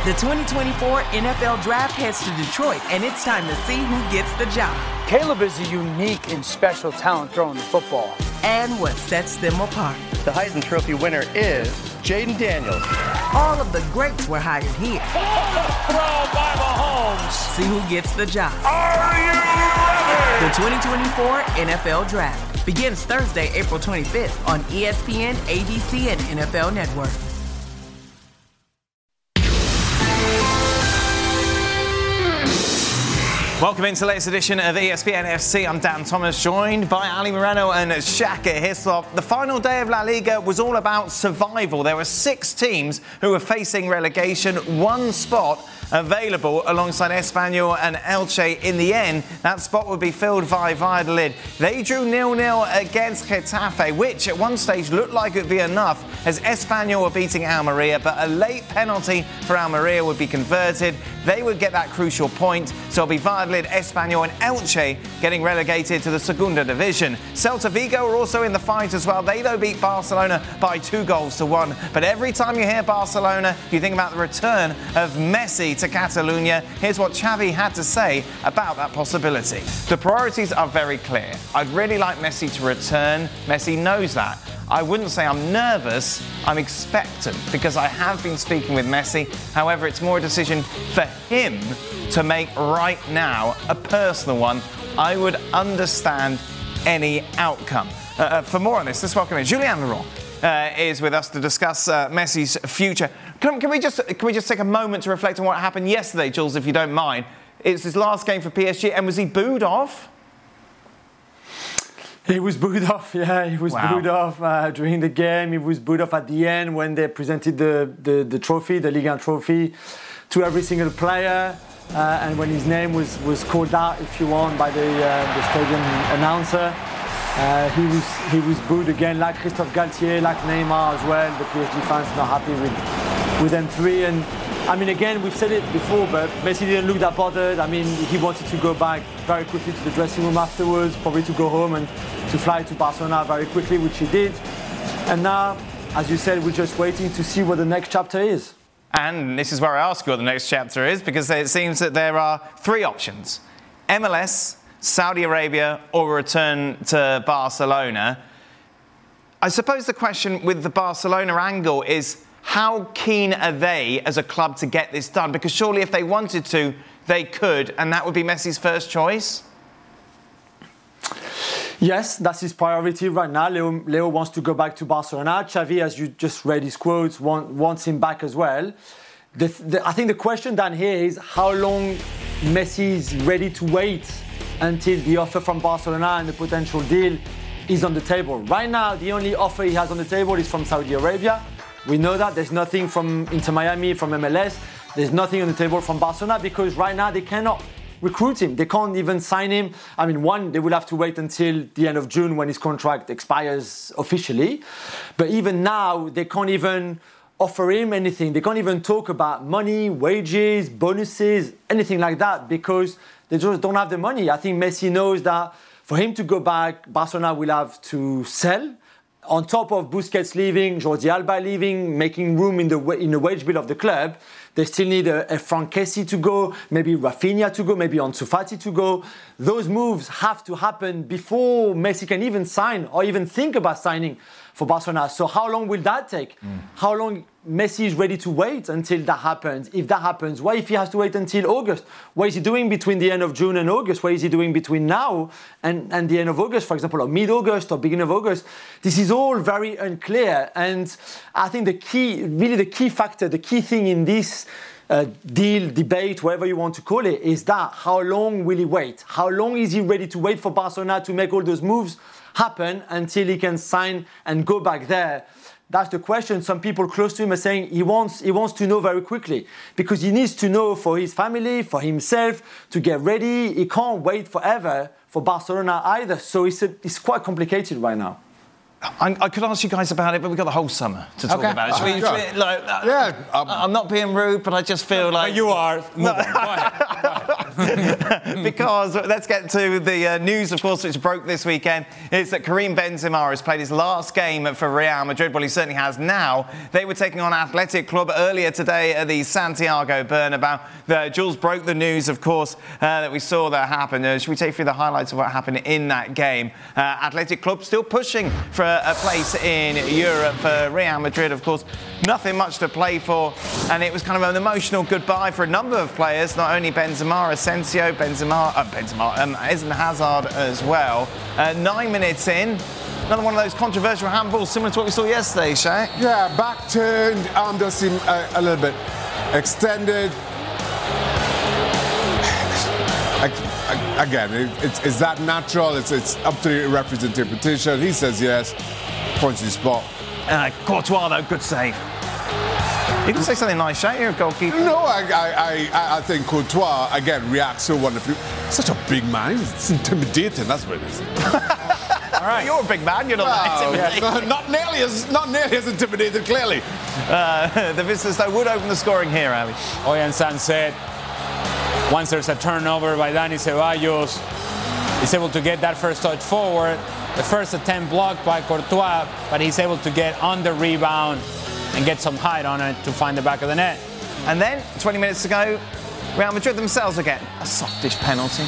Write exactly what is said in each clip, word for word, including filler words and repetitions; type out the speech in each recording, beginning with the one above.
The twenty twenty-four N F L Draft heads to Detroit, and it's time to see who gets the job. Caleb is a unique and special talent throwing the football. And what sets them apart. The Heisman Trophy winner is Jaden Daniels. All of the greats were hired here. Throw by Mahomes. See who gets the job. Are you ready? The twenty twenty-four N F L Draft begins Thursday, April twenty-fifth on E S P N, A B C, and N F L Network. Welcome into the latest edition of E S P N F C. I'm Dan Thomas, joined by Ali Moreno and Shaka Hislop. The final day of La Liga was all about survival. There were six teams who were facing relegation, one spot available alongside Espanyol and Elche. In the end, that spot would be filled by Valladolid. They drew nil nil against Getafe, which at one stage looked like it would be enough as Espanyol were beating Almeria, but a late penalty for Almeria would be converted. They would get that crucial point, so it'll be Valladolid, Espanyol and Elche getting relegated to the Segunda Division. Celta Vigo are also in the fight as well. They, though, beat Barcelona by two goals to one. But every time you hear Barcelona, you think about the return of Messi to Catalonia. Here's what Xavi had to say about that possibility. The priorities are very clear. I'd really like Messi to return. Messi knows that. I wouldn't say I'm nervous, I'm expectant, because I have been speaking with Messi. However, it's more a decision for him to make right now, a personal one. I would understand any outcome. Uh, for more on this, let's welcome in Julien Laurent. Uh, is with us to discuss uh, Messi's future. Can, can we just can we just take a moment to reflect on what happened yesterday, Jules, if you don't mind? It's his last game for P S G, and was he booed off? He was booed off, yeah, he was Wow. booed off uh, during the game. He was booed off at the end when they presented the, the, the trophy, the Ligue one trophy, to every single player. Uh, and when his name was, was called out, if you want, by the, uh, the stadium announcer, uh, he was he was booed again, like Christophe Galtier, like Neymar as well. The P S G fans not happy with, with them three. And I mean, again, we've said it before, but Messi didn't look that bothered. I mean, he wanted to go back very quickly to the dressing room afterwards, probably to go home and to fly to Barcelona very quickly, which he did. And now, as you said, we're just waiting to see what the next chapter is. And this is where I ask you what the next chapter is, because it seems that there are three options. M L S, Saudi Arabia, or a return to Barcelona. I suppose the question with the Barcelona angle is, how keen are they as a club to get this done? Because surely if they wanted to, they could, and that would be Messi's first choice? Yes, that's his priority right now. Leo, Leo wants to go back to Barcelona. Xavi, as you just read his quotes, want, wants him back as well. The, the, I think the question down here is how long Messi is ready to wait until the offer from Barcelona and the potential deal is on the table. Right now, the only offer he has on the table is from Saudi Arabia. We know that. There's nothing from Inter Miami, from M L S. There's nothing on the table from Barcelona because right now they cannot recruit him. They can't even sign him. I mean, one, they will have to wait until the end of June when his contract expires officially. But even now, they can't even offer him anything. They can't even talk about money, wages, bonuses, anything like that because they just don't have the money. I think Messi knows that for him to go back, Barcelona will have to sell. On top of Busquets leaving, Jordi Alba leaving, making room in the in the wage bill of the club, they still need a, a Franck Kessie to go, maybe Rafinha to go, maybe Ansu Fati to go. Those moves have to happen before Messi can even sign or even think about signing for Barcelona. So how long will that take? Mm. How long Messi is ready to wait until that happens? If that happens, what if he has to wait until August? What is he doing between the end of June and August? What is he doing between now and, and the end of August, for example, or mid-August or beginning of August? This is all very unclear. And I think the key, really the key factor, the key thing in this uh, deal, debate, whatever you want to call it, is that how long will he wait? How long is he ready to wait for Barcelona to make all those moves happen until he can sign and go back there? That's the question. Some people close to him are saying he wants he wants to know very quickly because he needs to know for his family, for himself, to get ready. He can't wait forever for Barcelona either. So it's, a, it's quite complicated right now. I, I could ask you guys about it, but we've got the whole summer to talk Okay. about it. Should we, Uh, should we, like, uh, yeah, um, I'm not being rude, but I just feel like... you are. Move on. Go ahead. Go ahead. because let's get to the uh, news, of course, which broke this weekend, is that Karim Benzema has played his last game for Real Madrid. Well, he certainly has now. They were taking on Athletic Club earlier today at the Santiago Bernabeu. The, Jules broke the news, of course, uh, that we saw that happen. Uh, should we take you through the highlights of what happened in that game? Uh, Athletic Club still pushing for a, a place in Europe. For Real Madrid, of course, nothing much to play for, and it was kind of an emotional goodbye for a number of players, not only Benzema, Asensio, Benzema, uh, Benzema, um, Eden Hazard as well. Uh, nine minutes in, another one of those controversial handballs similar to what we saw yesterday, Shay. Yeah, back turned, arm does seem a, a little bit extended. Again, it, it's, is that natural? It's, it's up to the referee's interpretation. He says yes, points to the spot. Uh, Courtois, though, good save. You can say something nice, Shay. You're a goalkeeper. No, I, I, I, I think Courtois, again, reacts so wonderfully. Such a big man. It's intimidating, that's what it is. All right. You're a big man, you're not oh, that intimidating. Not, not, nearly as, not nearly as intimidated, clearly. Uh, the visitors, though, would open the scoring here, Ali. Oyarzabal said, once there's a turnover by Dani Ceballos, he's able to get that first touch forward. The first attempt blocked by Courtois, but he's able to get on the rebound and get some height on it to find the back of the net. And then, twenty minutes ago, Real Madrid themselves again, a softish penalty.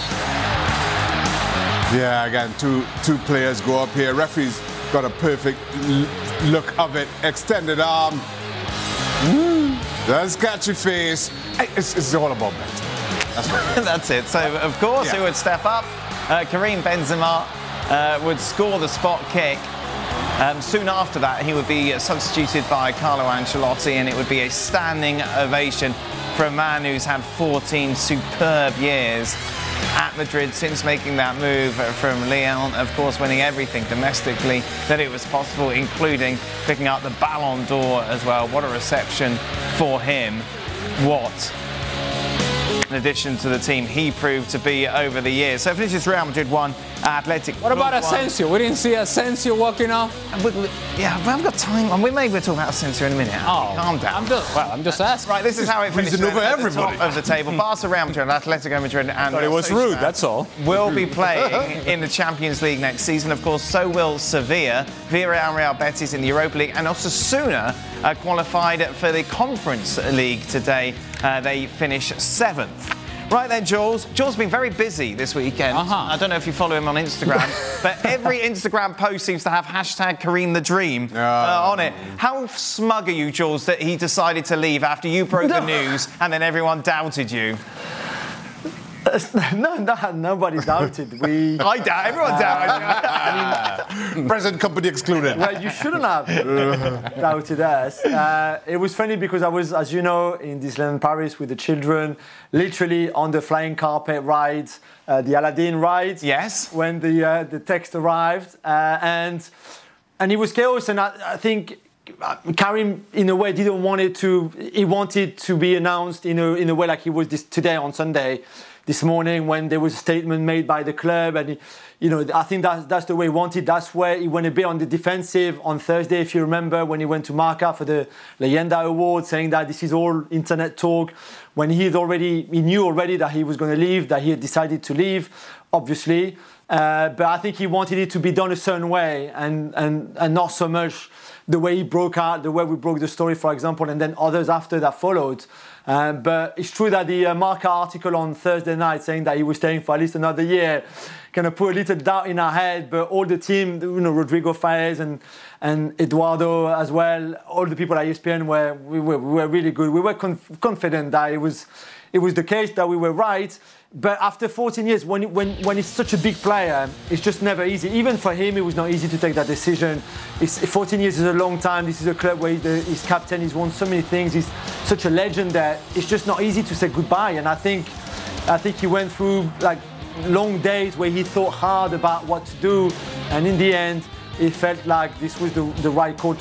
Yeah, again, two two players go up here. Referee's got a perfect l- look of it. Extended arm. Mm. Does catch your face. It's, it's all about that. That's right. That's it. So, of course, Yeah. who would step up? Uh, Karim Benzema uh, would score the spot kick. Um, soon after that, he would be substituted by Carlo Ancelotti, and it would be a standing ovation for a man who's had fourteen superb years at Madrid since making that move from Lyon, of course, winning everything domestically that it was possible, including picking up the Ballon d'Or as well. What a reception for him. What, in addition to the team he proved to be over the years. So it finishes Real Madrid one, Athletic What about Club one. Asensio? We didn't see Asensio walking off. Yeah, we haven't got time. And we maybe we'll talk about Asensio in a minute. Oh, Calm down. I'm just, well, I'm just asking. Right, this is how it finishes over at the everybody. top of the table. Barca, Real Madrid, Atletico Madrid, and Thought it was Real rude, Sociedad that's all. will be playing in the Champions League next season. Of course, so will Sevilla, Villarreal and Real Betis in the Europa League, and Osasuna uh, qualified for the Conference League today. Uh, they finish seventh. Right then, Jules. Jules has been very busy this weekend. Uh-huh. I don't know if you follow him on Instagram, but every Instagram post seems to have hashtag Karim the Dream uh, on it. How smug are you, Jules, that he decided to leave after you broke the news and then everyone doubted you? no, no, nobody doubted. We. I doubt. Everyone doubted. Present company excluded. Well, you shouldn't have doubted us. Uh, it was funny because I was, as you know, in Disneyland Paris with the children, literally on the flying carpet ride, uh, the Aladdin ride. Yes. When the uh, the text arrived, uh, and and it was chaos, and I, I think. Karim, in a way, didn't want it to. He wanted to be announced in a in a way like he was this today on Sunday, this morning when there was a statement made by the club, and he, you know, I think that's that's the way he wanted. That's where he went a bit on the defensive on Thursday, if you remember, when he went to Marca for the Leyenda Award, saying that this is all internet talk. When he had already, he knew already that he was going to leave, that he had decided to leave, obviously. Uh, but I think he wanted it to be done a certain way, and and and not so much the way he broke out, the way we broke the story, for example, and then others after that followed. Uh, but it's true that the uh, Marca article on Thursday night saying that he was staying for at least another year kind of put a little doubt in our head. But all the team, you know, Rodrigo Faez and and Eduardo as well, all the people at E S P N were we were, we were really good. We were conf- confident that it was it was the case, that we were right. But after fourteen years, when when when he's such a big player, it's just never easy. Even for him, it was not easy to take that decision. It's, fourteen years is a long time. This is a club where he's, the, he's captain. He's won so many things. He's such a legend that it's just not easy to say goodbye. And I think, I think he went through like long days where he thought hard about what to do. And in the end, it felt like this was the, the right call to make.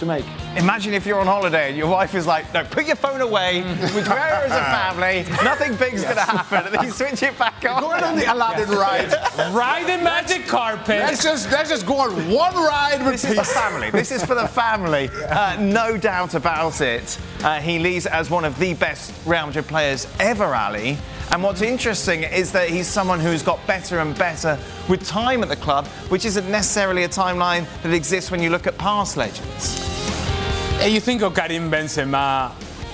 Imagine if you're on holiday and your wife is like, no, put your phone away. We're together as a family. Nothing big's going to happen. And then you switch it back on. Going on the Aladdin ride. Ride the magic carpet. Let's just, let's just go on one ride with This is for family. This is for the family. Uh, no doubt about it. Uh, he leads as one of the best Real Madrid players ever, Ali. And what's interesting is that he's someone who's got better and better with time at the club, which isn't necessarily a timeline that exists when you look at past legends. You think of Karim Benzema,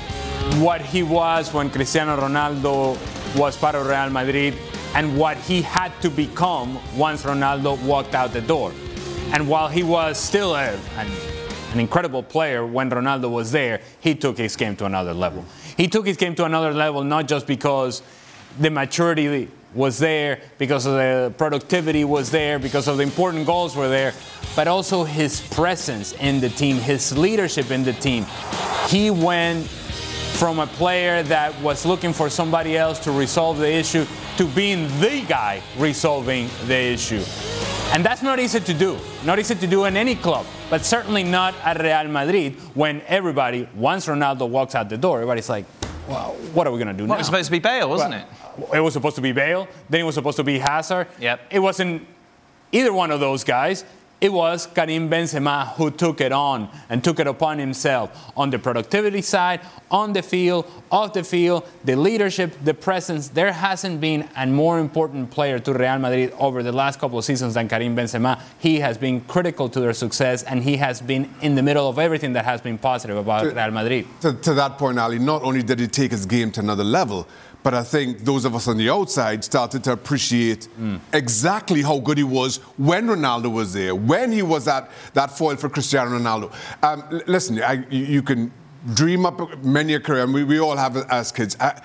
what he was when Cristiano Ronaldo was part of Real Madrid, and what he had to become once Ronaldo walked out the door. And while he was still a, an, an incredible player when Ronaldo was there, he took his game to another level. He took his game to another level not just because the maturity was there, because of the productivity was there, because of the important goals were there, but also his presence in the team, his leadership in the team. He went from a player that was looking for somebody else to resolve the issue to being the guy resolving the issue. And that's not easy to do. Not easy to do in any club, but certainly not at Real Madrid when everybody, once Ronaldo walks out the door, everybody's like, well, what are we going to do Well, now? it was supposed to be Bale, wasn't Well, it? It was supposed to be Bale, then it was supposed to be Hazard. Yep. It wasn't either one of those guys. It was Karim Benzema who took it on and took it upon himself on the productivity side, on the field, off the field, the leadership, the presence. There hasn't been a more important player to Real Madrid over the last couple of seasons than Karim Benzema. He has been critical to their success, and he has been in the middle of everything that has been positive about to, Real Madrid. To, to that point, Ali, not only did he take his game to another level, but I think those of us on the outside started to appreciate mm. exactly how good he was when Ronaldo was there, when he was that, that foil for Cristiano Ronaldo. Um, l- listen, I, you, you can dream up many a career, and we, we all have it as kids. I,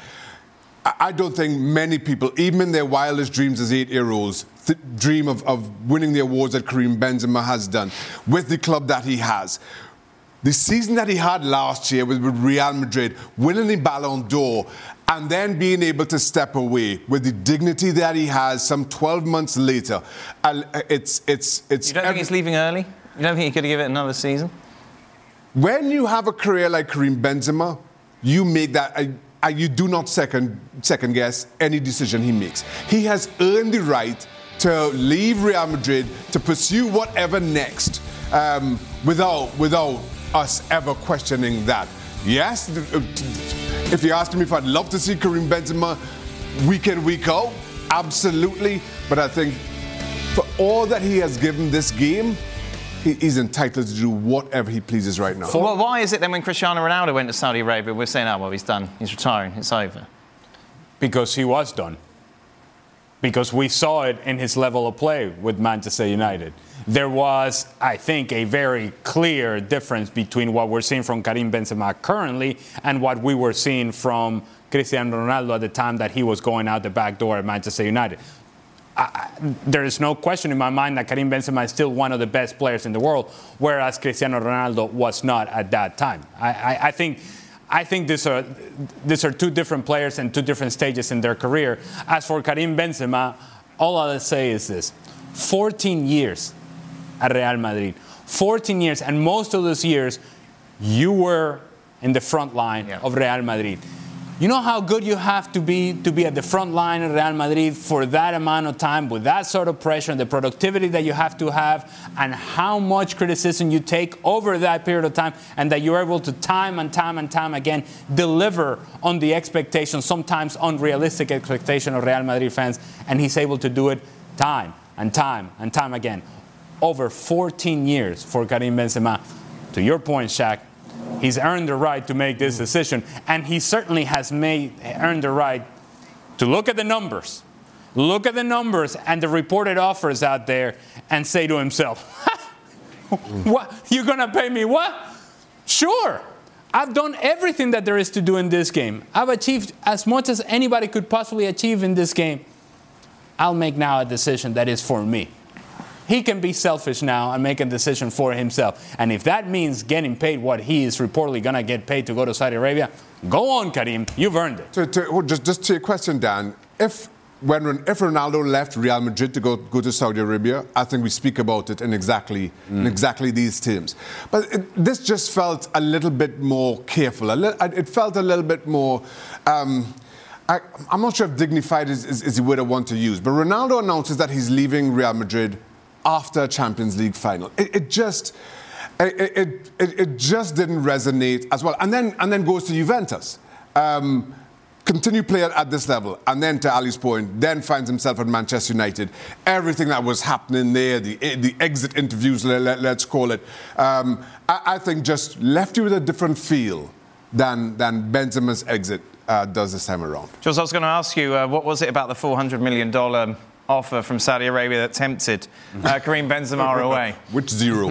I don't think many people, even in their wildest dreams as eight-year-olds, th- dream of, of winning the awards that Karim Benzema has done with the club that he has. The season that he had last year with, with Real Madrid, winning the Ballon d'Or, and then being able to step away with the dignity that he has some twelve months later, uh, it's... it's, it's You don't every- think he's leaving early? You don't think he could give it another season? When you have a career like Karim Benzema, you make that... Uh, uh, you do not second, second guess any decision he makes. He has earned the right to leave Real Madrid, to pursue whatever next, um, without, without us ever questioning that. Yes, if you ask me if I'd love to see Karim Benzema week in, week out, absolutely. But I think for all that he has given this game, he, he's entitled to do whatever he pleases right now. Well, why is it then when Cristiano Ronaldo went to Saudi Arabia, we're saying, oh, well, he's done, he's retiring, it's over? Because he was done. Because we saw it in his level of play with Manchester United. There was, I think, a very clear difference between what we're seeing from Karim Benzema currently and what we were seeing from Cristiano Ronaldo at the time that he was going out the back door at Manchester United. I, there is no question in my mind that Karim Benzema is still one of the best players in the world, whereas Cristiano Ronaldo was not at that time. I, I, I think... I think these are, these are two different players and two different stages in their career. As for Karim Benzema, all I'll say is this. fourteen years at Real Madrid. fourteen years, and most of those years, you were in the front line yeah. of Real Madrid. You know how good you have to be to be at the front line of Real Madrid for that amount of time, with that sort of pressure, and the productivity that you have to have, and how much criticism you take over that period of time, and that you're able to time and time and time again deliver on the expectations, sometimes unrealistic expectation of Real Madrid fans, and he's able to do it time and time and time again. Over fourteen years for Karim Benzema. To your point, Shaq, he's earned the right to make this decision, and he certainly has made earned the right to look at the numbers, look at the numbers and the reported offers out there, and say to himself, "What? You're gonna pay me what? Sure, I've done everything that there is to do in this game. I've achieved as much as anybody could possibly achieve in this game. I'll make now a decision that is for me." He can be selfish now and make a decision for himself. And if that means getting paid what he is reportedly going to get paid to go to Saudi Arabia, go on, Karim. You've earned it. To, to, well, just, just to your question, Dan, if when if Ronaldo left Real Madrid to go, go to Saudi Arabia, I think we speak about it in exactly mm. in exactly these terms. But it, this just felt a little bit more careful. A li- it felt a little bit more. Um, I, I'm not sure if dignified is, is, is the word I want to use. But Ronaldo announces that he's leaving Real Madrid after a Champions League final. It, it just. It, it, it, it just didn't resonate as well. And then and then goes to Juventus. Um, continue playing at this level. And then, to Ali's point, then finds himself at Manchester United. Everything that was happening there, the the exit interviews, let, let's call it, um, I, I think just left you with a different feel than, than Benzema's exit uh, does this time around. Jules, I was going to ask you, uh, what was it about the four hundred million dollars offer from Saudi Arabia that tempted uh, Karim Benzema away? Which zero?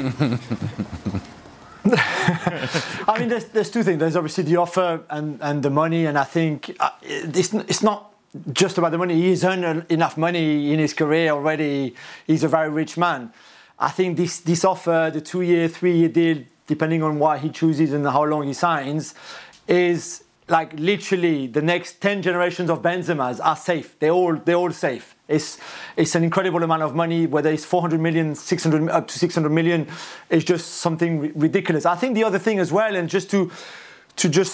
I mean, there's, there's two things. There's obviously the offer and, and the money, and I think uh, it's, it's not just about the money. He's earned enough money in his career already. He's a very rich man. I think this, this offer, the two-year, three-year deal, depending on what he chooses and how long he signs, is like literally the next ten generations of Benzemas are safe. They're all, they're all safe. It's, it's an incredible amount of money, whether it's four hundred million, six hundred, up to six hundred million, it's just something ridiculous. I think the other thing as well, and just to, to just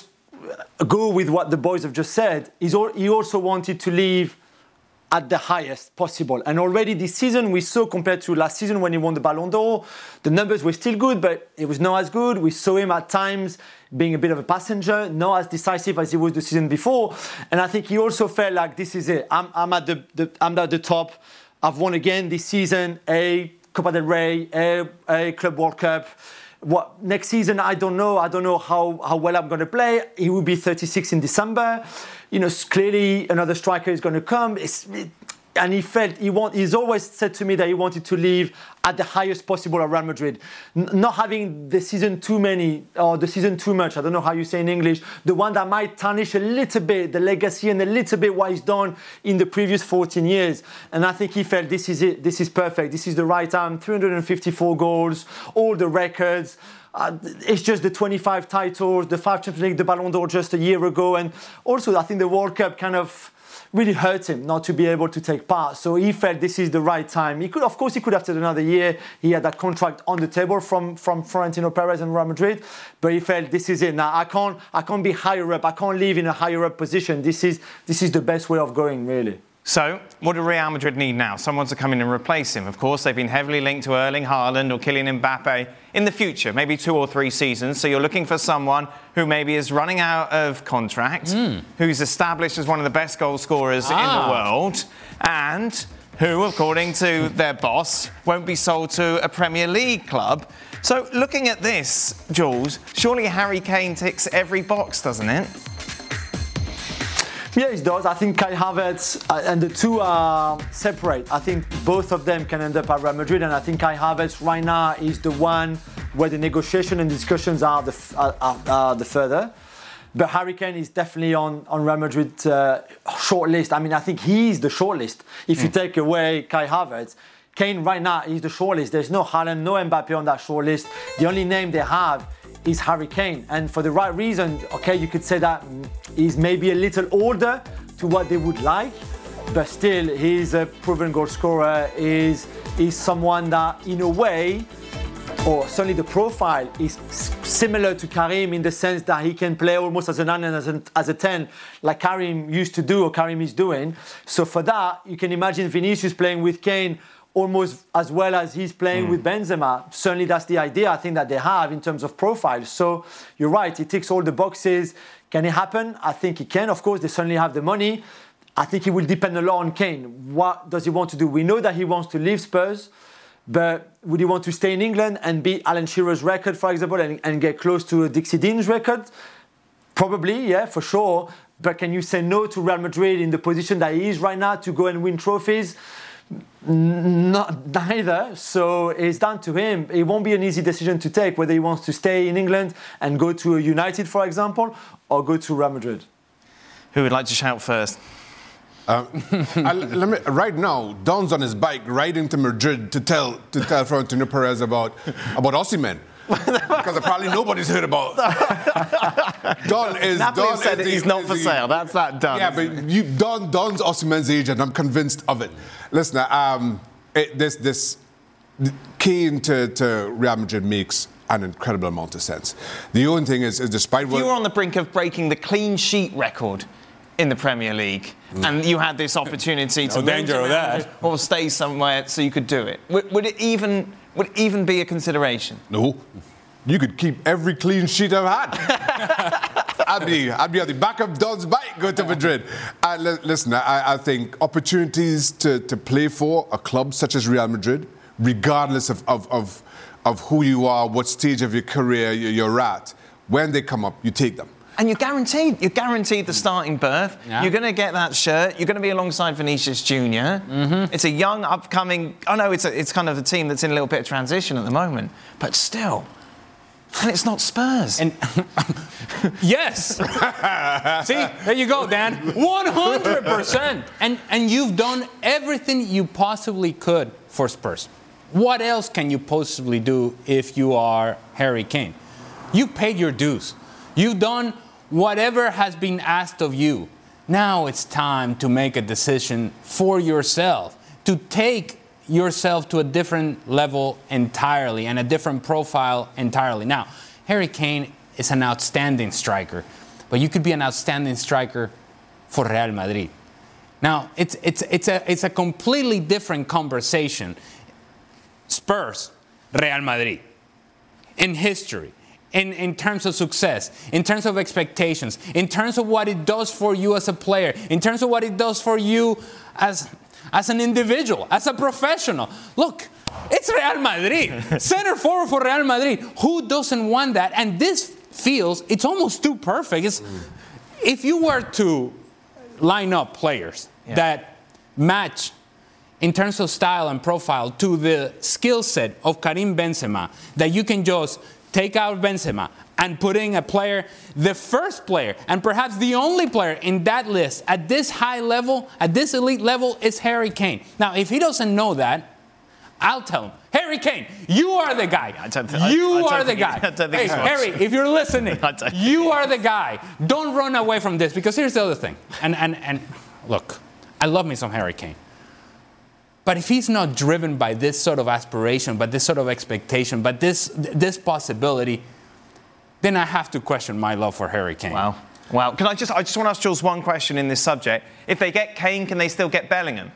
go with what the boys have just said, is all, he also wanted to leave at the highest possible. And already this season, we saw compared to last season when he won the Ballon d'Or, the numbers were still good, but it was not as good. We saw him at times being a bit of a passenger, not as decisive as he was the season before. And I think he also felt like this is it. I'm, I'm at the, the I'm at the top. I've won again this season, a Copa del Rey, a, a Club World Cup. What next season? I don't know. I don't know how, how well I'm going to play. He will be thirty-six in December. You know, clearly another striker is going to come. It's, it, and he felt he want. He's always said to me that he wanted to leave at the highest possible at Real Madrid, N- not having the season too many or the season too much. I don't know how you say in English. The one that might tarnish a little bit the legacy and a little bit what he's done in the previous fourteen years. And I think he felt this is it. This is perfect. This is the right time. three hundred fifty-four goals, all the records. Uh, it's just the twenty-five titles, the five Champions League, the Ballon d'Or just a year ago, and also I think the World Cup kind of really hurt him not to be able to take part. So he felt this is the right time. He could, of course, he could have taken another year. He had that contract on the table from, from Florentino Perez and Real Madrid, but he felt this is it. Now I can't I can't be higher up. I can't live in a higher up position. This is this is the best way of going, really. So, what do Real Madrid need now? Someone to come in and replace him. Of course, they've been heavily linked to Erling Haaland or Kylian Mbappe in the future, maybe two or three seasons. So you're looking for someone who maybe is running out of contract, mm. who's established as one of the best goal scorers ah. in the world, and who, according to their boss, won't be sold to a Premier League club. So, looking at this, Jules, surely Harry Kane ticks every box, doesn't it? Yeah, it does. I think Kai Havertz uh, and the two are separate. I think both of them can end up at Real Madrid, and I think Kai Havertz right now is the one where the negotiation and discussions are the f- are, are, are the further. But Harry Kane is definitely on on Real Madrid's uh, short list. I mean, I think he's the short list. If mm. you take away Kai Havertz, Kane right now is the short list. There's no Haaland, no Mbappe on that short list. The only name they have is Harry Kane, and for the right reason. Okay, you could say that he's maybe a little older to what they would like, but still he's a proven goal scorer. Is is someone that in a way, or certainly the profile is similar to Karim in the sense that he can play almost as a nine and as a, as a ten, like Karim used to do or Karim is doing. So for that, you can imagine Vinicius playing with Kane almost as well as he's playing mm. with Benzema. Certainly that's the idea I think that they have in terms of profile. So you're right, he ticks all the boxes. Can it happen? I think it can. Of course, they certainly have the money. I think it will depend a lot on Kane. What does he want to do? We know that he wants to leave Spurs, but would he want to stay in England and beat Alan Shearer's record, for example, and, and get close to Dixie Dean's record? Probably, yeah, for sure. But can you say no to Real Madrid in the position that he is right now to go and win trophies? Not neither. So it's down to him. It won't be an easy decision to take whether he wants to stay in England and go to a United, for example, or go to Real Madrid. Who would like to shout first? Um, I, let me, right now, Don's on his bike riding to Madrid to tell to tell Florentino Perez about about Osimhen. Because apparently nobody's heard about it. Don is Napoli Don said is that he's the- not is for the- sale. That's that done. Yeah, but you, Don Don's Osimhen's agent. I'm convinced of it. Listen, um, it, this this Kane to, to Real Madrid makes an incredible amount of sense. The only thing is, is despite what You were on the brink of breaking the clean sheet record in the Premier League, mm. and you had this opportunity to No move danger to of that. or stay somewhere so you could do it. Would, would it even would it even be a consideration? No. You could keep every clean sheet I've had. I'd be, I'd be on the back of Don's bike going to Madrid. Uh, li- listen, I, I think opportunities to, to play for a club such as Real Madrid, regardless of, of, of, of who you are, what stage of your career you're at, when they come up, you take them. And you're guaranteed, you're guaranteed the starting berth. Yeah. You're going to get that shirt. You're going to be alongside Vinicius Junior Mm-hmm. It's a young, upcoming. I know it's a, it's kind of a team that's in a little bit of transition at the moment, but still, and it's not Spurs. And yes. See, there you go, Dan. one hundred percent. And and you've done everything you possibly could for Spurs. What else can you possibly do if you are Harry Kane? You've paid your dues. You've done whatever has been asked of you. Now it's time to make a decision for yourself, to take yourself to a different level entirely and a different profile entirely. Now, Harry Kane is an outstanding striker, but you could be an outstanding striker for Real Madrid. Now, it's it's it's a it's a completely different conversation. Spurs, Real Madrid, in history. In, in terms of success, in terms of expectations, in terms of what it does for you as a player, in terms of what it does for you as, as an individual, as a professional. Look, it's Real Madrid. Center forward for Real Madrid. Who doesn't want that? And this feels, it's almost too perfect. It's, if you were to line up players yeah. that match in terms of style and profile to the skill set of Karim Benzema, that you can just take out Benzema and put in a player, the first player, and perhaps the only player in that list at this high level, at this elite level, is Harry Kane. Now, if he doesn't know that, I'll tell him, Harry Kane, you are the guy. I don't th- you I, I are the guy. I don't think hey, Harry, if you're listening, you are the guy. Don't run away from this, because here's the other thing. And, and, and look, I love me some Harry Kane. But if he's not driven by this sort of aspiration, by this sort of expectation, by this this possibility, then I have to question my love for Harry Kane. Wow. Wow. Can I just I just want to ask Jules one question in this subject. If they get Kane, can they still get Bellingham?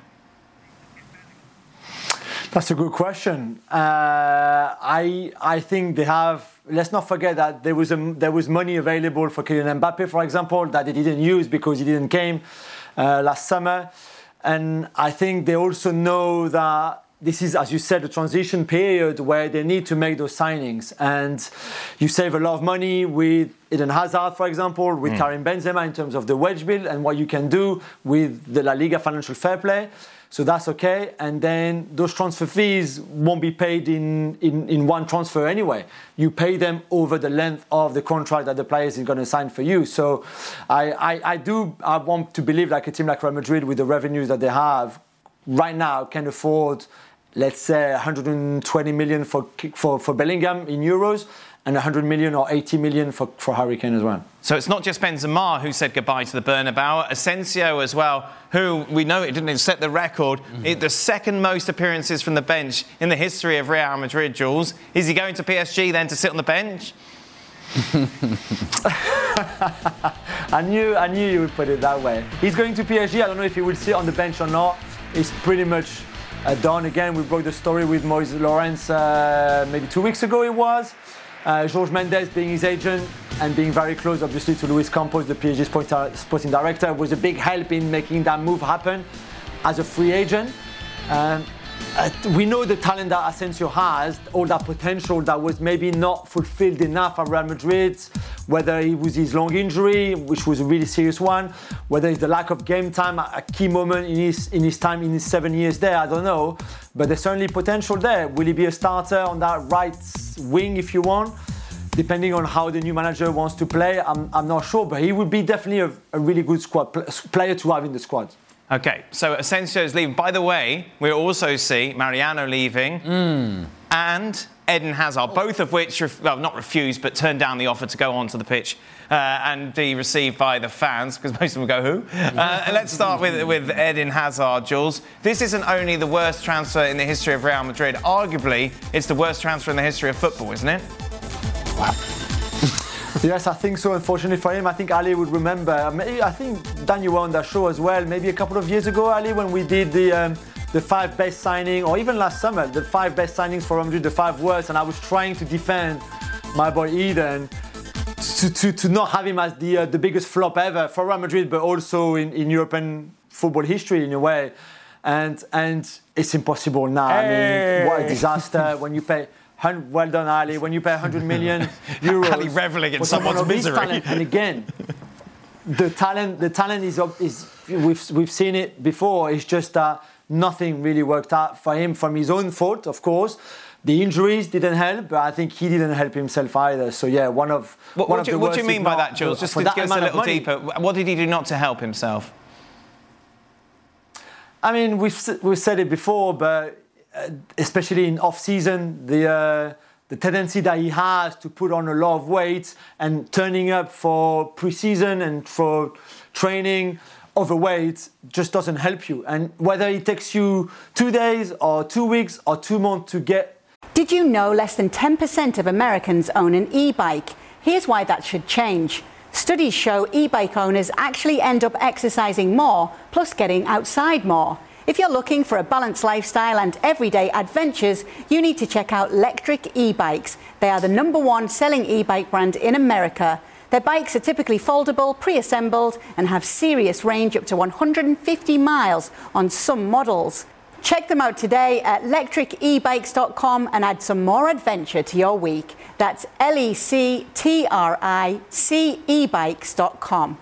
That's a good question. Uh, I I think they have. Let's not forget that there was a, there was money available for Kylian Mbappe, for example, that they didn't use because he didn't came uh, last summer. And I think they also know that this is, as you said, a transition period where they need to make those signings. And you save a lot of money with Eden Hazard, for example, with mm. Karim Benzema in terms of the wage bill and what you can do with the La Liga financial fair play. So that's okay. And then those transfer fees won't be paid in, in, in one transfer anyway. You pay them over the length of the contract that the players is going to sign for you. So I, I, I do I want to believe like a team like Real Madrid, with the revenues that they have right now, can afford, let's say, one hundred twenty million for, for, for Bellingham in euros, and one hundred million or eighty million for, for Harry Kane as well. So it's not just Benzema who said goodbye to the Bernabeu, Asensio as well, who we know it didn't set the record, mm-hmm. it, the second most appearances from the bench in the history of Real Madrid, Jules. Is he going to P S G then to sit on the bench? I knew I knew you would put it that way. He's going to P S G. I don't know if he will sit on the bench or not. It's pretty much uh, done. Again, we broke the story with Moise Lawrence uh, maybe two weeks ago it was. Uh, Jorge Mendes being his agent and being very close, obviously, to Luis Campos, the P S G sporting director, was a big help in making that move happen as a free agent. Um, uh, we know the talent that Asensio has, all that potential that was maybe not fulfilled enough at Real Madrid, whether it was his long injury, which was a really serious one, whether it's the lack of game time at a key moment in his in his time in his seven years there, I don't know. But there's certainly potential there. Will he be a starter on that right wing if you want? Depending on how the new manager wants to play, I'm, I'm not sure. But he would be definitely a, a really good squad player to have in the squad. Okay, so Asensio's leaving. By the way, we also see Mariano leaving mm. and Eden Hazard, both of which, ref- well, not refused, but turned down the offer to go onto the pitch uh, and be received by the fans, because most of them go, who? Uh, let's start with, with Eden Hazard, Jules. This isn't only the worst transfer in the history of Real Madrid. Arguably, it's the worst transfer in the history of football, isn't it? Wow. Yes, I think so. Unfortunately for him, I think Ali would remember. Maybe, I think Dan, you were on that show as well. Maybe a couple of years ago, Ali, when we did the um, the five best signing, or even last summer, the five best signings for Real Madrid, the five worst, and I was trying to defend my boy Eden to to, to not have him as the uh, the biggest flop ever for Real Madrid, but also in, in European football history in a way. And and it's impossible now. Hey. I mean, what a disaster when you pay. Well done, Ali. When you pay one hundred million euros, Ali reveling in someone's misery. Talent, and again, the talent, the talent is is we've we've seen it before. It's just that nothing really worked out for him from his own fault, of course. The injuries didn't help, but I think he didn't help himself either. So yeah, one of what, one what of do, the what worst. What do you mean by that, Jules? Just to give us a little deeper. What did he do not to help himself? I mean, we've we've said it before, but. Uh, especially in off-season, the uh, the tendency that he has to put on a lot of weight and turning up for pre-season and for training overweight just doesn't help you. And whether it takes you two days or two weeks or two months to get... Did you know less than ten percent of Americans own an e-bike? Here's why that should change. Studies show e-bike owners actually end up exercising more, plus getting outside more. If you're looking for a balanced lifestyle and everyday adventures, you need to check out Lectric e-bikes. They are the number one selling e-bike brand in America. Their bikes are typically foldable, pre-assembled, and have serious range up to one hundred fifty miles on some models. Check them out today at lectric e bikes dot com and add some more adventure to your week. That's L E C T R I C e bikes dot com.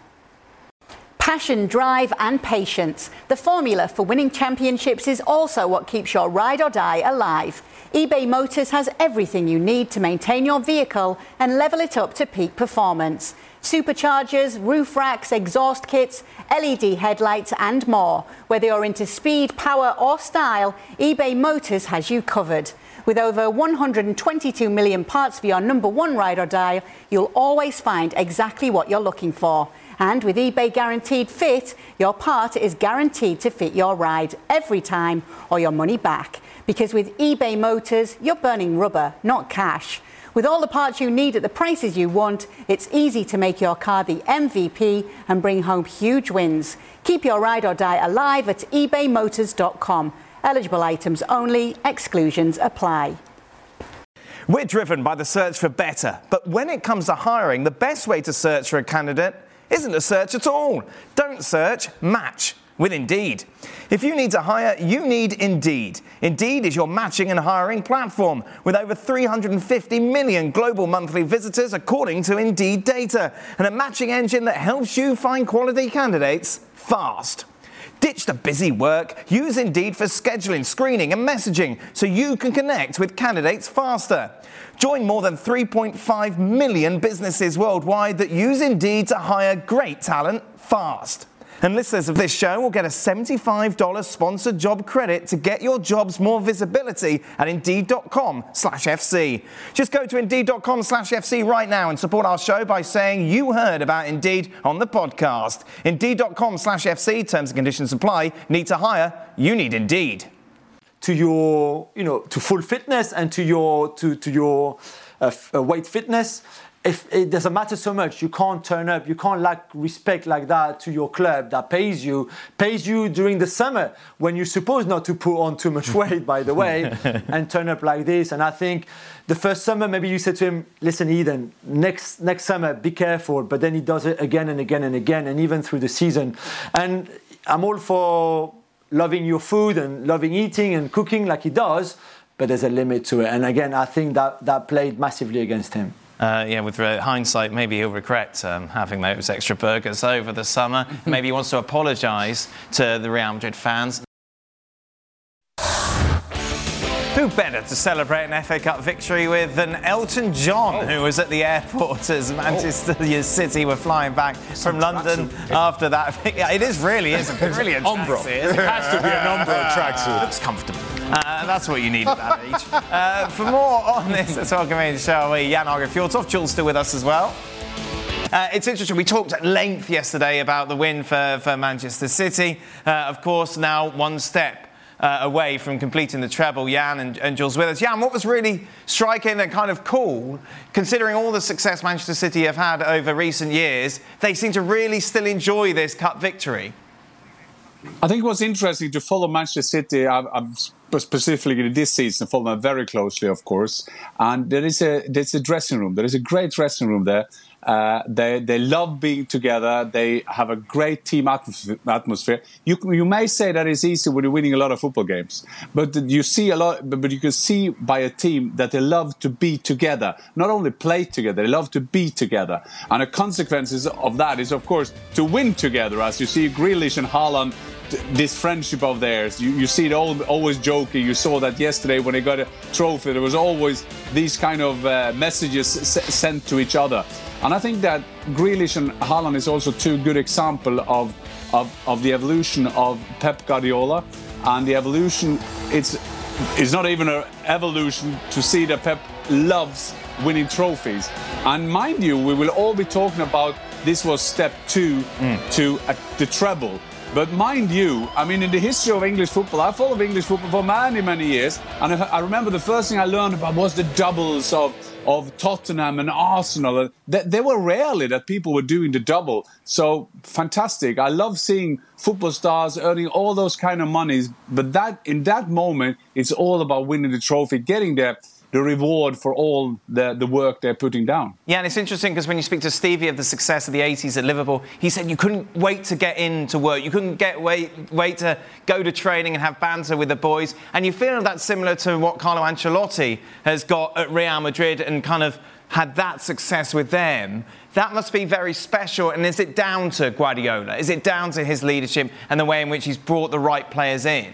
Passion, drive and patience. The formula for winning championships is also what keeps your ride or die alive. eBay Motors has everything you need to maintain your vehicle and level it up to peak performance. Superchargers, roof racks, exhaust kits, L E D headlights and more. Whether you're into speed, power or style, eBay Motors has you covered. With over one hundred twenty-two million parts for your number one ride or die, you'll always find exactly what you're looking for. And with eBay Guaranteed Fit, your part is guaranteed to fit your ride every time or your money back. Because with eBay Motors, you're burning rubber, not cash. With all the parts you need at the prices you want, it's easy to make your car the M V P and bring home huge wins. Keep your ride or die alive at ebay motors dot com. Eligible items only, exclusions apply. We're driven by the search for better, but when it comes to hiring, the best way to search for a candidate isn't to search at all. Don't search, match with Indeed. If you need to hire, you need Indeed. Indeed is your matching and hiring platform with over three hundred fifty million global monthly visitors according to Indeed data, and a matching engine that helps you find quality candidates fast. Ditch the busy work. Use Indeed for scheduling, screening and messaging so you can connect with candidates faster. Join more than three point five million businesses worldwide that use Indeed to hire great talent fast. And listeners of this show will get a seventy-five dollars sponsored job credit to get your jobs more visibility at Indeed.com slash FC. Just go to Indeed.com slash FC right now and support our show by saying you heard about Indeed on the podcast. Indeed.com slash FC, terms and conditions apply. Need to hire? You need Indeed. To your, you know, to full fitness and to your, to, to your uh, f- uh, weight fitness. If it doesn't matter so much, you can't turn up, you can't lack respect like that to your club that pays you, pays you during the summer when you're supposed not to put on too much weight, by the way, and turn up like this. And I think the first summer, maybe you said to him, listen, Eden, next next summer, be careful. But then he does it again and again and again, and even through the season. And I'm all for loving your food and loving eating and cooking like he does, but there's a limit to it. And again, I think that, that played massively against him. Uh, yeah, with uh, hindsight, maybe he'll regret um, having those extra burgers over the summer. Maybe he wants to apologise to the Real Madrid fans. Who better to celebrate an F A Cup victory with than Elton John, oh. who was at the airport as Manchester oh. City were flying back from London after that. It is really is a brilliant Umbro. It has to be an Umbro tracksuit. Looks comfortable. Uh, that's what you need at that age. Uh, for more on this, let's welcome in, shall we, Jan Åge Fjortoft. Jules still with us as well. Uh, it's interesting, we talked at length yesterday about the win for, for Manchester City. Uh, of course, now one step Uh, away from completing the treble. Jan and, and Jules with us. Jan, what was really striking and kind of cool, considering all the success Manchester City have had over recent years, they seem to really still enjoy this cup victory. I think it was interesting to follow Manchester City. I've, I've specifically this season followed them very closely, of course. And there is a there's a dressing room. There is a great dressing room there. Uh, they they love being together. They have a great team atmosphere. You you may say that it's easy when you're winning a lot of football games, but you see a lot. But you can see by a team that they love to be together. Not only play together, they love to be together. And the consequences of that is, of course, to win together. As you see, Grealish and Haaland, this friendship of theirs. You, you see it all, always joking. You saw that yesterday when they got a trophy. There was always these kind of uh, messages s- sent to each other. And I think that Grealish and Haaland is also two good examples of, of, of the evolution of Pep Guardiola. And the evolution, it's, it's not even an evolution to see that Pep loves winning trophies. And mind you, we will all be talking about this was step two mm. to uh, the treble. But mind you, I mean, in the history of English football, I followed English football for many, many years. And I remember the first thing I learned about was the doubles of, of Tottenham and Arsenal. There were rarely that people were doing the double. So fantastic. I love seeing football stars earning all those kind of monies. But that in that moment, it's all about winning the trophy, getting there. The reward for all the, the work they're putting down. Yeah, and it's interesting because when you speak to Stevie of the success of the eighties at Liverpool, he said you couldn't wait to get into work. You couldn't get wait, wait to go to training and have banter with the boys. And you feel that's similar to what Carlo Ancelotti has got at Real Madrid and kind of had that success with them. That must be very special. And is it down to Guardiola? Is it down to his leadership and the way in which he's brought the right players in?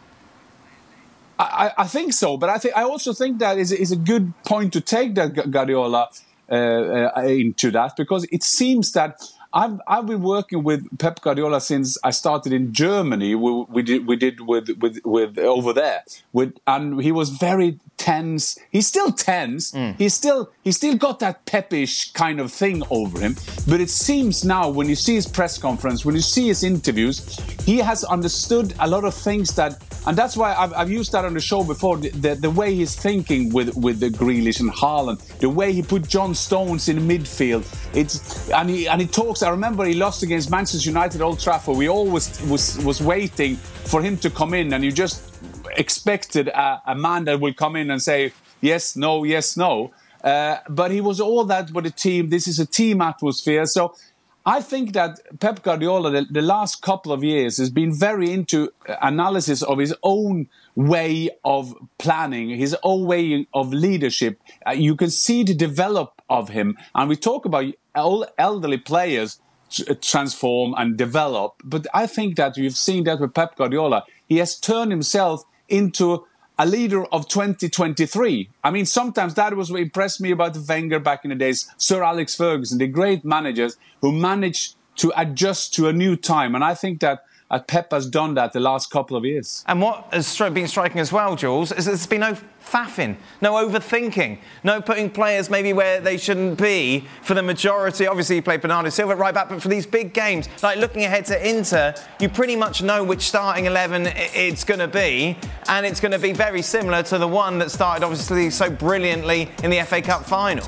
I, I think so, but I think I also think that is, is a good point to take that Guardiola uh, uh, into that, because it seems that I've I've been working with Pep Guardiola since I started in Germany. We, we did we did with with with over there, with and he was very tense. He's still tense. Mm. He's still he's still got that Pepish kind of thing over him. But it seems now when you see his press conference, when you see his interviews, he has understood a lot of things that. And that's why I've, I've used that on the show before, the, the, the way he's thinking with, with the Grealish and Haaland, the way he put John Stones in midfield. It's and he and he talks. I remember he lost against Manchester United at Old Trafford. We always was was waiting for him to come in, and you just expected a, a man that will come in and say yes, no, yes, no. Uh, but he was all that with the team. This is a team atmosphere. So I think that Pep Guardiola, the, the last couple of years, has been very into analysis of his own way of planning, his own way of leadership. Uh, you can see the develop of him. And we talk about el- elderly players t- transform and develop. But I think that you've seen that with Pep Guardiola. He has turned himself into a leader of twenty twenty-three. I mean, sometimes that was what impressed me about Wenger back in the days, Sir Alex Ferguson, the great managers who managed to adjust to a new time. And I think that uh, Pep has done that the last couple of years. And what has been striking as well, Jules, is there's been no faffing, no overthinking, no putting players maybe where they shouldn't be for the majority. Obviously, he played Bernardo Silva right back, but for these big games, like looking ahead to Inter, you pretty much know which starting eleven it's going to be, and it's going to be very similar to the one that started obviously so brilliantly in the F A Cup final.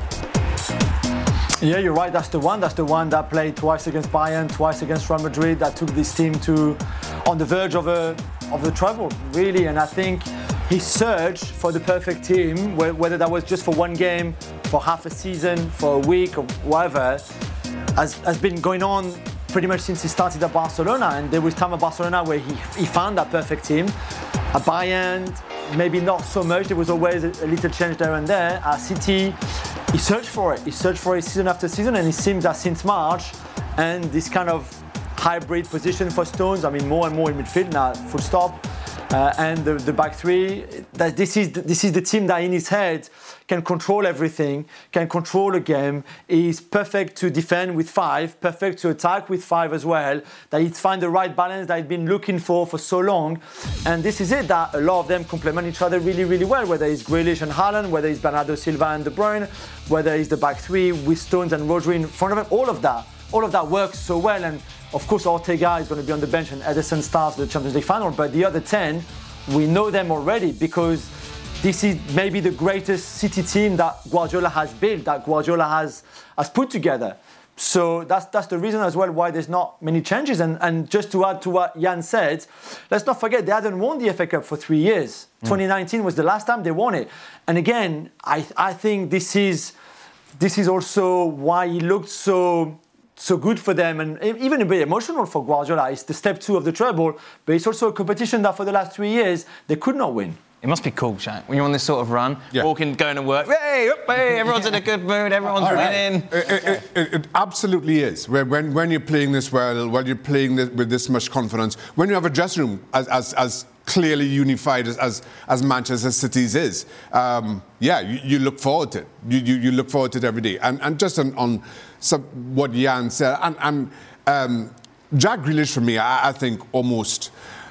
Yeah, you're right. That's the one. That's the one that played twice against Bayern, twice against Real Madrid. That took this team to on the verge of a of the treble, really. And I think he searched for the perfect team, whether that was just for one game, for half a season, for a week, or whatever, has has been going on pretty much since he started at Barcelona. And there was time at Barcelona where he he found that perfect team. At Bayern, maybe not so much. There was always a, a little change there and there. At City, he searched for it. He searched for it season after season, and it seems that since March, and this kind of hybrid position for Stones, I mean, more and more in midfield now, full stop. Uh, and the, the back three, that this is this is the team that in his head can control everything, can control a game, is perfect to defend with five, perfect to attack with five as well, that he's find the right balance that he's been looking for for so long. And this is it, that a lot of them complement each other really, really well, whether it's Grealish and Haaland, whether it's Bernardo Silva and De Bruyne, whether it's the back three with Stones and Rodri in front of him, all of that, all of that works so well. And of course, Ortega is going to be on the bench and Ederson starts the Champions League final, but the other ten, we know them already because this is maybe the greatest City team that Guardiola has built, that Guardiola has, has put together. So that's that's the reason as well why there's not many changes. And, and just to add to what Jan said, let's not forget they hadn't won the F A Cup for three years. Mm. twenty nineteen was the last time they won it. And again, I I think this is this is also why he looked so so good for them and even a bit emotional for Guardiola. It's the step two of the treble, but it's also a competition that for the last three years they could not win. It must be cool, Shaq, when you're on this sort of run, yeah. walking, going to work, hey, up, hey, everyone's in a good mood, everyone's winning. Right. It, it, it, it absolutely is. When, when, when you're playing this well, when you're playing this, with this much confidence, when you have a dressing room as, as, as clearly unified as, as, as Manchester City's is, um, yeah, you, you look forward to it. You, you, you look forward to it every day. And, and just on, on some, what Jan said, and, and um, Jack Grealish for me, I, I think almost...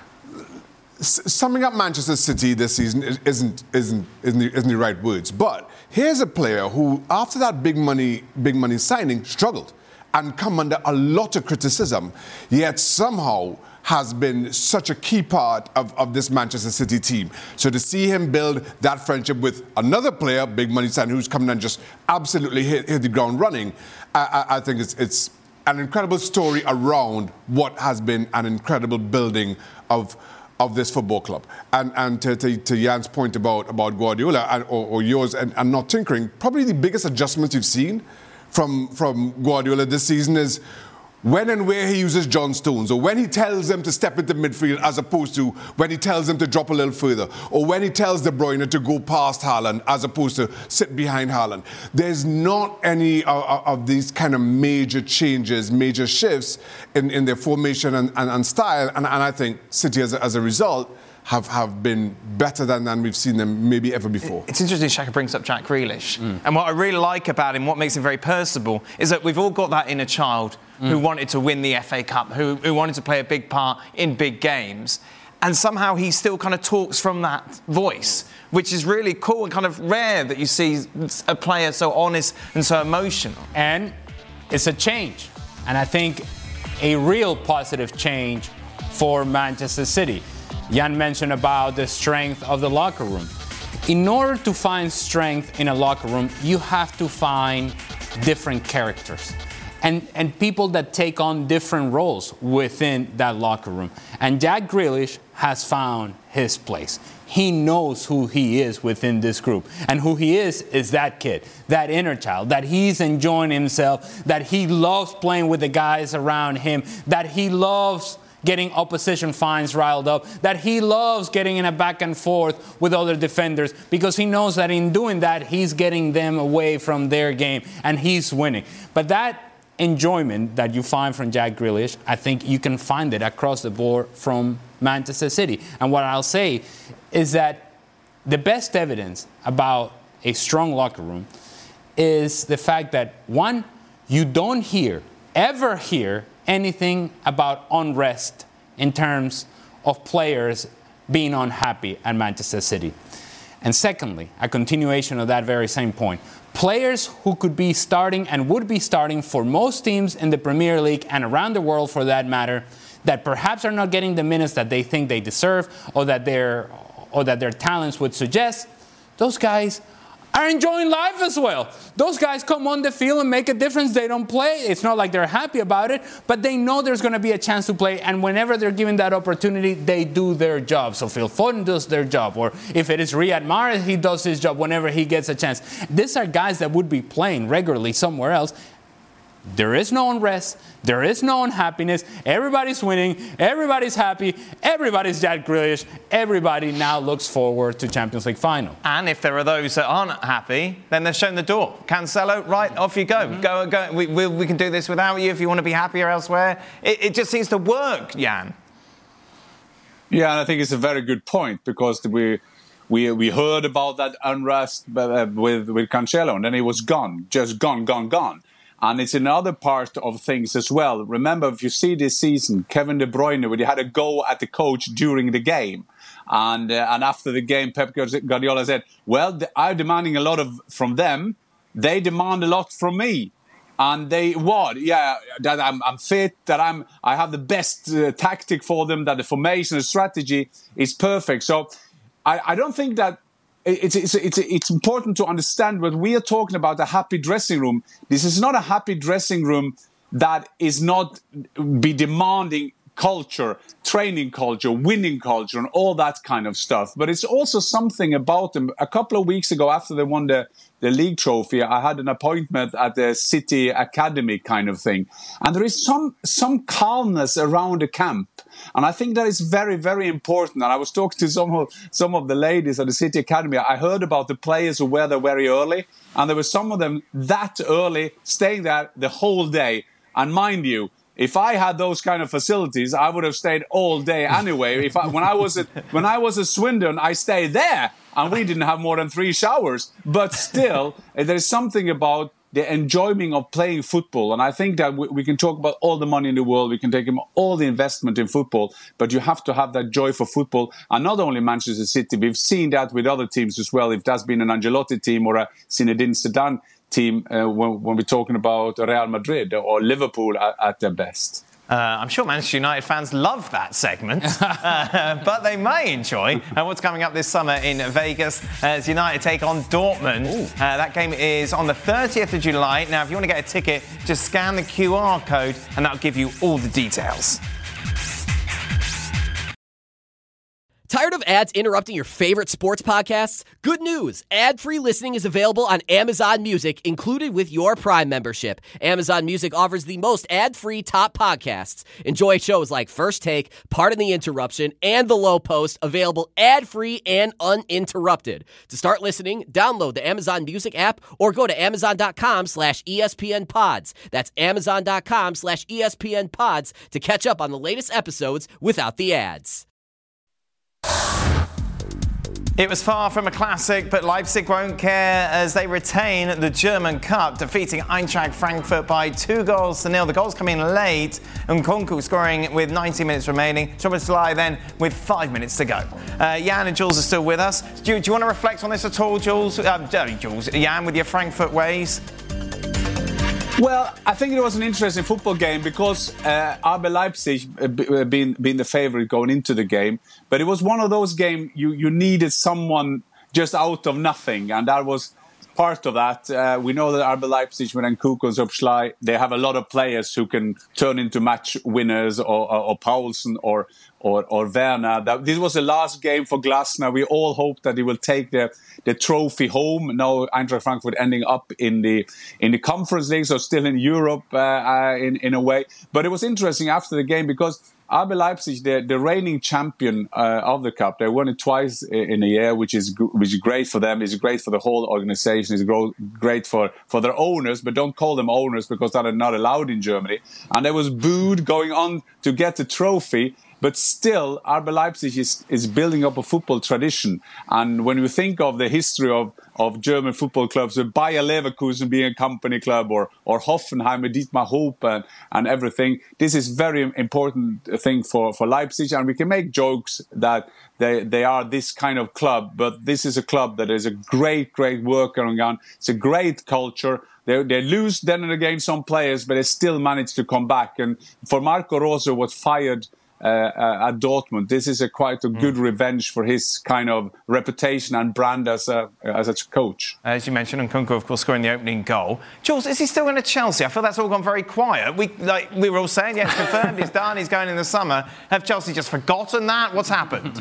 Summing up Manchester City this season isn't, isn't, isn't, the, isn't the right words. But here's a player who, after that big money, big money signing, struggled and come under a lot of criticism, yet somehow has been such a key part of, of this Manchester City team. So to see him build that friendship with another player, big money signing, who's coming and just absolutely hit, hit the ground running, I, I, I think it's, it's an incredible story around what has been an incredible building of of this football club. And, and to, to, to Jan's point about, about Guardiola and, or, or yours and, and not tinkering, probably the biggest adjustment you've seen from, from Guardiola this season is when and where he uses John Stones, or when he tells them to step into midfield as opposed to when he tells them to drop a little further, or when he tells De Bruyne to go past Haaland as opposed to sit behind Haaland. There's not any of, of these kind of major changes, major shifts in, in their formation and, and, and style, and, and I think City as a, as a result have, have been better than, than we've seen them maybe ever before. It's interesting Xhaka brings up Jack Grealish. Mm. And what I really like about him, what makes him very personable, is that we've all got that inner child mm. who wanted to win the F A Cup, who, who wanted to play a big part in big games. And somehow he still kind of talks from that voice, which is really cool and kind of rare that you see a player so honest and so emotional. And it's a change. And I think a real positive change for Manchester City. Jan mentioned about the strength of the locker room. In order to find strength in a locker room, you have to find different characters and, and people that take on different roles within that locker room. And Jack Grealish has found his place. He knows who he is within this group. And who he is is that kid, that inner child, that he's enjoying himself, that he loves playing with the guys around him, that he loves getting opposition fans riled up, that he loves getting in a back and forth with other defenders because he knows that in doing that, he's getting them away from their game and he's winning. But that enjoyment that you find from Jack Grealish, I think you can find it across the board from Manchester City. And what I'll say is that the best evidence about a strong locker room is the fact that, one, you don't hear, ever hear, anything about unrest in terms of players being unhappy at Manchester City. And secondly, a continuation of that very same point, players who could be starting and would be starting for most teams in the Premier League and around the world for that matter, that perhaps are not getting the minutes that they think they deserve or that their, or that their talents would suggest, those guys are enjoying life as well. Those guys come on the field and make a difference. They don't play. It's not like they're happy about it, but they know there's going to be a chance to play, and whenever they're given that opportunity, they do their job. So Phil Foden does their job, or if it is Riyad Mahrez, he does his job whenever he gets a chance. These are guys that would be playing regularly somewhere else. There is no unrest. There is no unhappiness. Everybody's winning. Everybody's happy. Everybody's Jack Grealish. Everybody now looks forward to Champions League final. And if there are those that aren't happy, then they're shown the door. Cancelo, right, off you go. Mm-hmm. Go, go. We, we, we can do this without you if you want to be happier elsewhere. It, it just seems to work, Jan. Yeah, and I think it's a very good point because we we we heard about that unrest uh, with with Cancelo, and then he was gone, just gone, gone, gone. And it's another part of things as well. Remember, if you see this season, Kevin De Bruyne, when he had a go at the coach during the game, and uh, and after the game, Pep Guardiola said, "Well, I'm demanding a lot of from them. They demand a lot from me." And they what? Yeah, that I'm, I'm fit. That I'm. I have the best uh, tactic for them. That the formation and strategy is perfect. So, I, I don't think that it's it's it's it's important to understand what we are talking about. A happy dressing room. This is not a happy dressing room that is not be demanding culture, training culture, winning culture, and all that kind of stuff. But it's also something about them. A couple of weeks ago, after they won the, the league trophy, I had an appointment at the City Academy kind of thing. And there is some some calmness around the camp. And I think that is very, very important. And I was talking to some of, some of the ladies at the City Academy. I heard about the players who were there very early. And there were some of them that early, staying there the whole day. And mind you, if I had those kind of facilities, I would have stayed all day anyway. If I, when I was at when I was at Swindon, I stayed there, and we didn't have more than three showers. But still, there's something about the enjoyment of playing football, and I think that we, we can talk about all the money in the world, we can take all the investment in football, but you have to have that joy for football. And not only Manchester City, we've seen that with other teams as well. If that's been an Ancelotti team or a Zinedine Zidane team uh, when, when we're talking about Real Madrid or Liverpool at, at their best. Uh, I'm sure Manchester United fans love that segment, uh, but they may enjoy uh, what's coming up this summer in Vegas as United take on Dortmund. Uh, that game is on the thirtieth of July. Now, if you want to get a ticket, just scan the Q R code and that'll give you all the details. Tired of ads interrupting your favorite sports podcasts? Good news! Ad-free listening is available on Amazon Music, included with your Prime membership. Amazon Music offers the most ad-free top podcasts. Enjoy shows like First Take, Pardon the Interruption, and The Low Post, available ad-free and uninterrupted. To start listening, download the Amazon Music app or go to amazon.com slash ESPN pods. That's amazon.com slash ESPN pods to catch up on the latest episodes without the ads. It was far from a classic, but Leipzig won't care as they retain the German Cup, defeating Eintracht Frankfurt by two goals to nil. The goals come in late, and Nkunku scoring with ninety minutes remaining. Szoboszlai then with five minutes to go. Uh, Jan and Jules are still with us. Do you, do you want to reflect on this at all, Jules? Uh, Jules, Jan, with your Frankfurt ways? Well, I think it was an interesting football game because uh, R B Leipzig uh, being being the favourite going into the game, but it was one of those games you, you needed someone just out of nothing, and that was part of that. Uh, we know that R B Leipzig, with Nkunku and Szoboszlai, they have a lot of players who can turn into match winners, or, or, or Paulsen or or, or Werner. That, this was the last game for Glasner. We all hope that he will take the, the trophy home. Now Eintracht Frankfurt ending up in the in the Conference League, so still in Europe uh, uh, in, in a way. But it was interesting after the game because R B Leipzig, the, the reigning champion uh, of the cup, they won it twice in a year, which is which is great for them. It's great for the whole organization. It's great for, for their owners, but don't call them owners because that are not allowed in Germany. And they was booed going on to get the trophy. But still, R B Leipzig is, is building up a football tradition. And when you think of the history of, of German football clubs, with Bayer Leverkusen being a company club, or, or Hoffenheim with Dietmar Hopp and, and everything, this is very important thing for, for Leipzig. And we can make jokes that they, they are this kind of club, but this is a club that is a great, great work going on. It's a great culture. They, they lose then and again some players, but they still manage to come back. And for Marco Rose was fired Uh, uh, at Dortmund, this is a quite a good mm. revenge for his kind of reputation and brand as a as a coach. As you mentioned, Nkunku, of course, scoring the opening goal. Jules, is he still going to Chelsea? I feel that's all gone very quiet. We like we were all saying, yeah, it's confirmed, he's done, he's going in the summer. Have Chelsea just forgotten that? What's happened?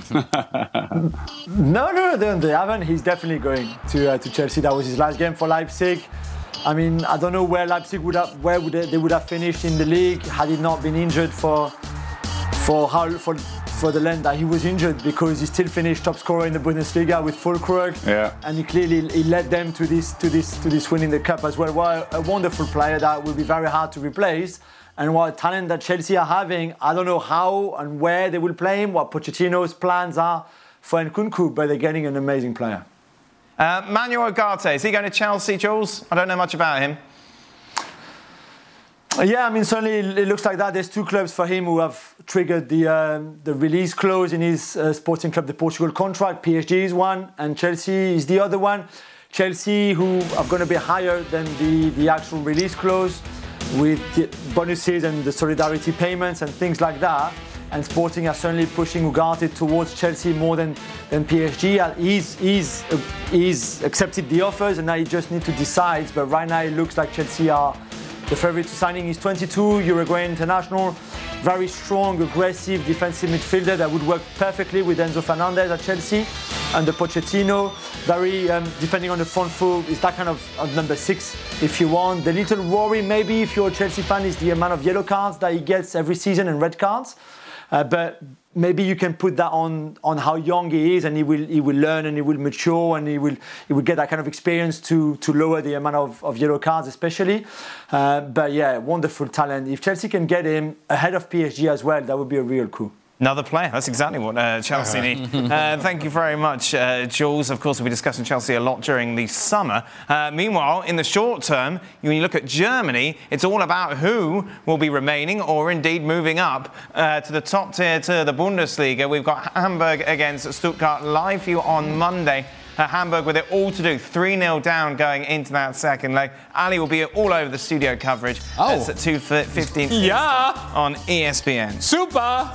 no, no, they, they haven't. He's definitely going to uh, to Chelsea. That was his last game for Leipzig. I mean, I don't know where Leipzig would have, where would they, they would have finished in the league had he not been injured for. For how for for the length that he was injured, because he still finished top scorer in the Bundesliga with Füllkrug, yeah. and he clearly he led them to this to this to this win in the cup as well. Well, a wonderful player that will be very hard to replace. and what talent that Chelsea are having. I don't know how and where they will play him, what Pochettino's plans are for Nkunku, but they're getting an amazing player. Uh, Manuel Ugarte, is he going to Chelsea, Jules? I don't know much about him. Yeah, I mean, certainly it looks like that. There's two clubs for him who have triggered the uh, the release clause in his uh, Sporting Club de Portugal contract. P S G is one, and Chelsea is the other one. Chelsea, who are going to be higher than the, the actual release clause with the bonuses and the solidarity payments and things like that. And Sporting are certainly pushing Ugarte towards Chelsea more than, than P S G. He's, he's, uh, he's accepted the offers, and now he just needs to decide. But right now it looks like Chelsea are the favourite to signing. He's twenty-two, Uruguayan international, very strong, aggressive defensive midfielder that would work perfectly with Enzo Fernandez at Chelsea under Pochettino. Very um, defending on the front foot. Is that kind of, of number six, if you want. The little worry, maybe, if you're a Chelsea fan, is the amount of yellow cards that he gets every season and red cards. Uh, but maybe you can put that on, on how young he is, and he will he will learn and he will mature and he will he will get that kind of experience to to lower the amount of, of yellow cards, especially. Uh, but yeah, wonderful talent. If Chelsea can get him ahead of P S G as well, that would be a real coup. Another player. That's exactly what uh, Chelsea need. Uh, thank you very much, uh, Jules. Of course, we'll be discussing Chelsea a lot during the summer. Uh, meanwhile, in the short term, when you look at Germany, it's all about who will be remaining or indeed moving up uh, to the top tier, to the Bundesliga. We've got Hamburg against Stuttgart live for you on Monday. Uh, Hamburg with it all to do, three nil down going into that second leg. Ali will be all over the studio coverage. Oh. It's at two fifteen yeah. on E S P N. Super!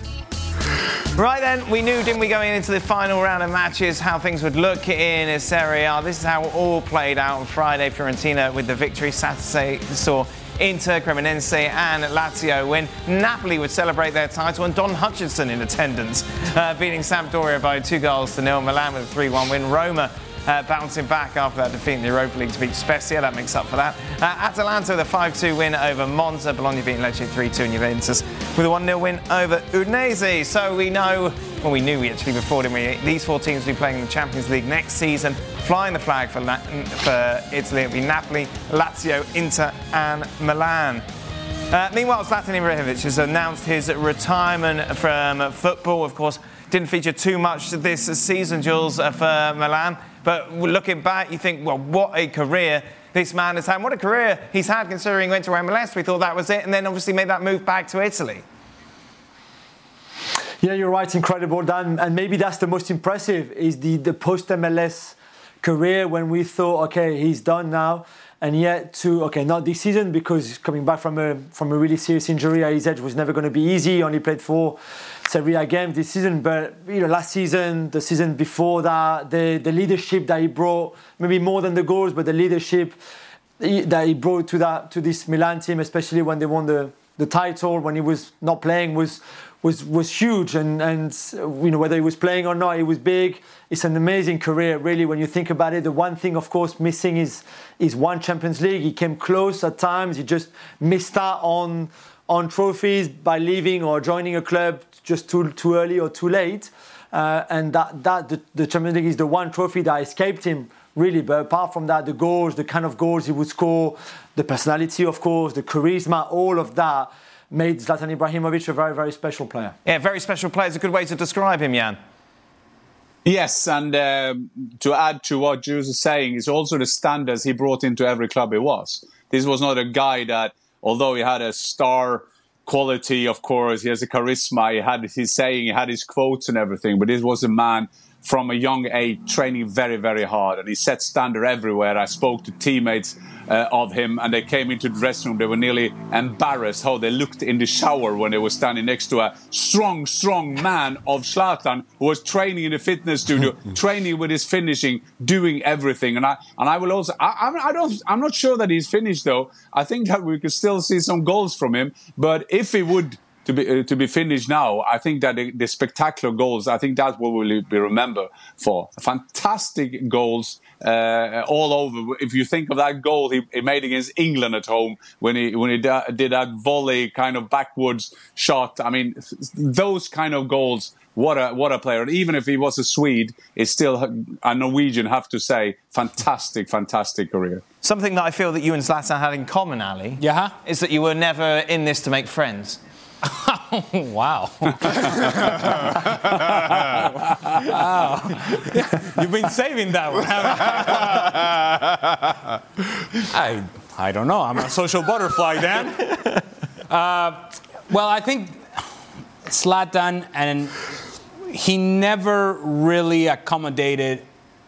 Right then, we knew, didn't we, going into the final round of matches, how things would look in Serie A. This is how it all played out on Friday. Fiorentina with the victory. Saturday saw Inter, Cremonese and Lazio win. Napoli would celebrate their title, and Don Hutchinson in attendance, uh, beating Sampdoria by two goals to nil. Milan with a three one win. Roma Uh, bouncing back after that defeat in the Europa League to beat Spezia. That makes up for that. Uh, Atalanta with a five two win over Monza. Bologna beating Lecce three two, and Juventus with a one nil win over Udinese. So we know, well, we knew we actually before, didn't we? These four teams will be playing in the Champions League next season, flying the flag for, La- for Italy. It'll be Napoli, Lazio, Inter and Milan. Uh, meanwhile, Zlatan Ibrahimovic has announced his retirement from football. Of course, didn't feature too much this season, Jules, uh, for Milan. But looking back, you think, well, what a career this man has had. What a career he's had, considering he went to M L S. We thought that was it, and then obviously made that move back to Italy. Yeah, you're right. Incredible, Dan. And maybe that's the most impressive, is the, the post-M L S career, when we thought, OK, he's done now. And yet to, OK, not this season, because he's coming back from a from a really serious injury at his age, was never going to be easy. He only played four Serie A games this season. But, you know, last season, the season before that, the, the leadership that he brought, maybe more than the goals, but the leadership that he brought to that to this Milan team, especially when they won the, the title, when he was not playing, was was was huge. And, and, you know, whether he was playing or not, it was big. It's an amazing career, really, when you think about it. The one thing, of course, missing is is one Champions League. He came close at times. He just missed out on on trophies by leaving or joining a club just too too early or too late. Uh, and that that the, the Champions League is the one trophy that escaped him, really. But apart from that, the goals, the kind of goals he would score, the personality, of course, the charisma, all of that made Zlatan Ibrahimovic a very, very special player. Yeah, very special player is a good way to describe him, Jan. Yes, and uh, to add to what Jules is saying, is also the standards he brought into every club he was. This was not a guy that, although he had a star quality, of course, he has a charisma, he had his saying, he had his quotes and everything, but this was a man from a young age training very, very hard, and he set standard everywhere. I spoke to teammates uh, of him, and they came into the dressing room. They were nearly embarrassed how they looked in the shower when they were standing next to a strong, strong man of Zlatan, who was training in the fitness studio, training with his finishing, doing everything. And I and I will also, I, I don't, I'm not sure that he's finished though. I think that we could still see some goals from him. But if he would, to be uh, to be finished now. I think that the, the spectacular goals, I think that's what we'll be remembered for. Fantastic goals uh, all over. If you think of that goal he, he made against England at home when he when he da- did that volley kind of backwards shot. I mean, those kind of goals. What a what a player! Even if he was a Swede, it's still a Norwegian. Have to say, fantastic, fantastic career. Something that I feel that you and Zlatan had in common, Ali, yeah, is that you were never in this to make friends. Oh, wow. Wow. You've been saving that one, haven't you? I I don't know. I'm a social butterfly, Dan. Uh, well, I think Zlatan, and he never really accommodated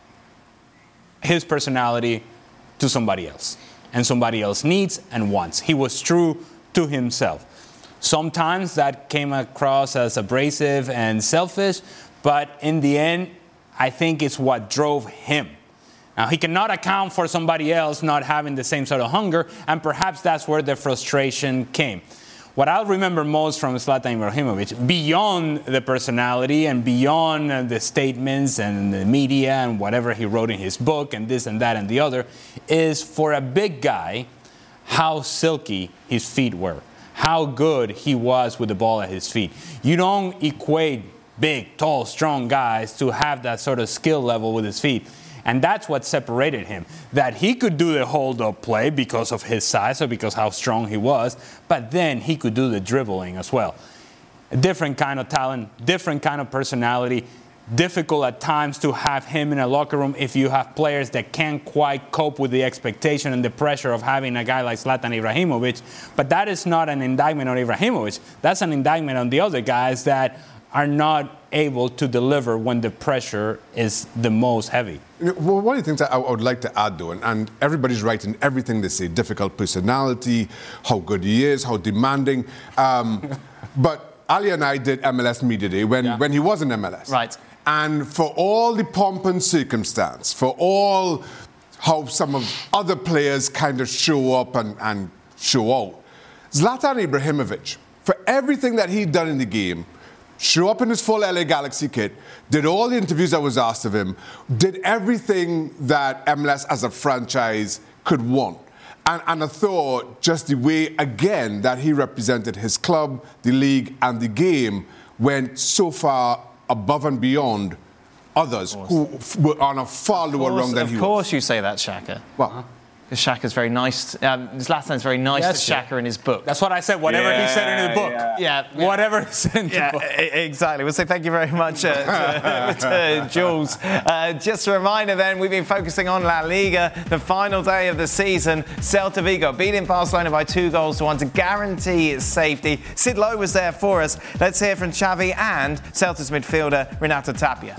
his personality to somebody else and somebody else's needs and wants. He was true to himself. Sometimes that came across as abrasive and selfish, but in the end, I think it's what drove him. Now, he cannot account for somebody else not having the same sort of hunger, and perhaps that's where the frustration came. What I'll remember most from Zlatan Ibrahimovic, beyond the personality and beyond the statements and the media and whatever he wrote in his book and this and that and the other, is for a big guy, how silky his feet were, how good he was with the ball at his feet. You don't equate big, tall, strong guys to have that sort of skill level with his feet. And that's what separated him. That he could do the hold-up play because of his size or because how strong he was, but then he could do the dribbling as well. A different kind of talent, different kind of personality. Difficult at times to have him in a locker room if you have players that can't quite cope with the expectation and the pressure of having a guy like Zlatan Ibrahimovic. But that is not an indictment on Ibrahimovic. That's an indictment on the other guys that are not able to deliver when the pressure is the most heavy. Well, one of the things that I would like to add, though, and, and everybody's right in everything they say, difficult personality, how good he is, how demanding. Um, but Ali and I did M L S Media Day when, yeah. when he was in M L S. Right. And for all the pomp and circumstance, for all how some of other players kind of show up and, and show out, Zlatan Ibrahimovic, for everything that he'd done in the game, show up in his full L A Galaxy kit, did all the interviews that was asked of him, did everything that M L S as a franchise could want. And, and I thought just the way, again, that he represented his club, the league, and the game went so far above and beyond others who f- were on a far lower rung than he was. Of course you say that, Shaka. Well, Because Shaka's very nice. Um, Zlatan's very nice yes, to Shaka yeah. in his book. That's what I said. Whatever yeah, he said in his book. Yeah. yeah, yeah. Whatever he said in yeah, the book. Exactly. We'll say thank you very much uh, to, to Jules. Uh, just a reminder then, we've been focusing on La Liga. The final day of the season, Celta Vigo beating Barcelona by two goals to one to guarantee its safety. Sid Lowe was there for us. Let's hear from Xavi and Celta's midfielder, Renato Tapia.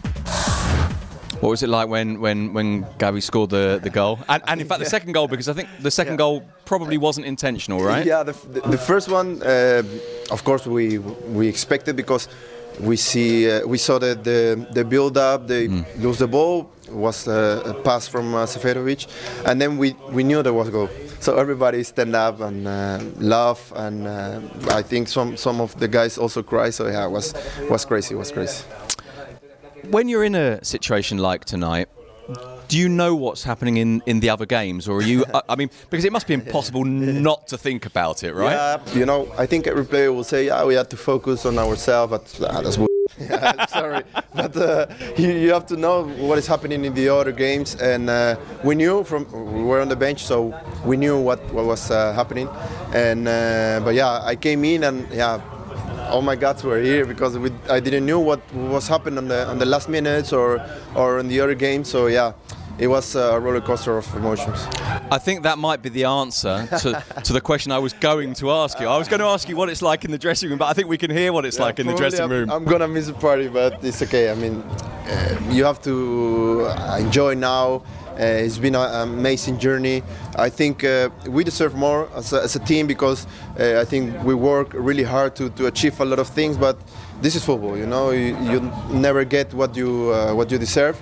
What was it like when, when, when Gavi scored the, the goal? And, and in fact, the second goal, because I think the second yeah. goal probably wasn't intentional, right? Yeah, the, the, the first one, uh, of course, we we expected because we see uh, we saw the the, the build up, they mm. lose the ball, was uh, a pass from uh, Seferovic, and then we, we knew there was a goal. So everybody stand up and uh, laugh, and uh, I think some some of the guys also cry. So yeah, it was was crazy, it was crazy. When you're in a situation like tonight, do you know what's happening in, in the other games, or are you? I mean, because it must be impossible not to think about it, right? Yeah, you know, I think every player will say, "Yeah, we have to focus on ourselves." But ah, that's yeah, sorry, but uh, you, you have to know what is happening in the other games, and uh, we knew from we were on the bench, so we knew what what was uh, happening, and uh, but yeah, I came in and yeah. All my guts were here because we, I didn't know what was happening on the on the last minutes or or in the other game. So yeah, it was a roller coaster of emotions. I think that might be the answer to, to the question I was going to ask you. I was going to ask you what it's like in the dressing room, but I think we can hear what it's yeah, like in the dressing room. I'm, I'm gonna miss the party, but it's okay. I mean, uh, you have to enjoy now. Uh, it's been an amazing journey. I think uh, we deserve more as a, as a team because uh, I think we work really hard to, to achieve a lot of things. But this is football, you know. You, you never get what you uh, what you deserve,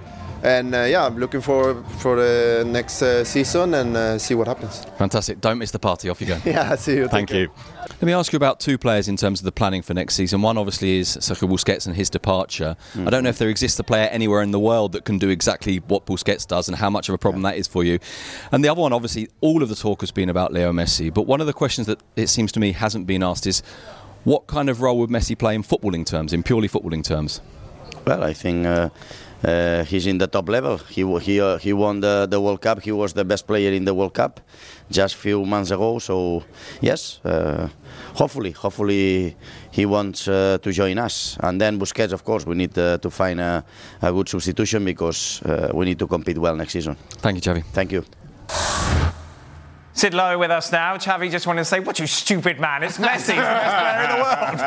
And uh, yeah, I'm looking forward for the next uh, season and uh, see what happens. Fantastic. Don't miss the party. Off you go. Yeah, see you. Thank you. Let me ask you about two players in terms of the planning for next season. One obviously is Sergio Busquets and his departure. Mm-hmm. I don't know if there exists a player anywhere in the world that can do exactly what Busquets does and how much of a problem yeah. that is for you. And the other one, obviously, all of the talk has been about Leo Messi. But one of the questions that it seems to me hasn't been asked is, what kind of role would Messi play in footballing terms, in purely footballing terms? Well, I think uh, uh, he's in the top level. He he uh, he won the, the World Cup. He was the best player in the World Cup just a few months ago. So yes, uh, hopefully, hopefully he wants uh, to join us. And then Busquets, of course, we need uh, to find a, a good substitution because uh, we need to compete well next season. Thank you, Xavi. Thank you. Sid Lowe with us now. Xavi just wanted to say, what you stupid man, it's Messi, the best player in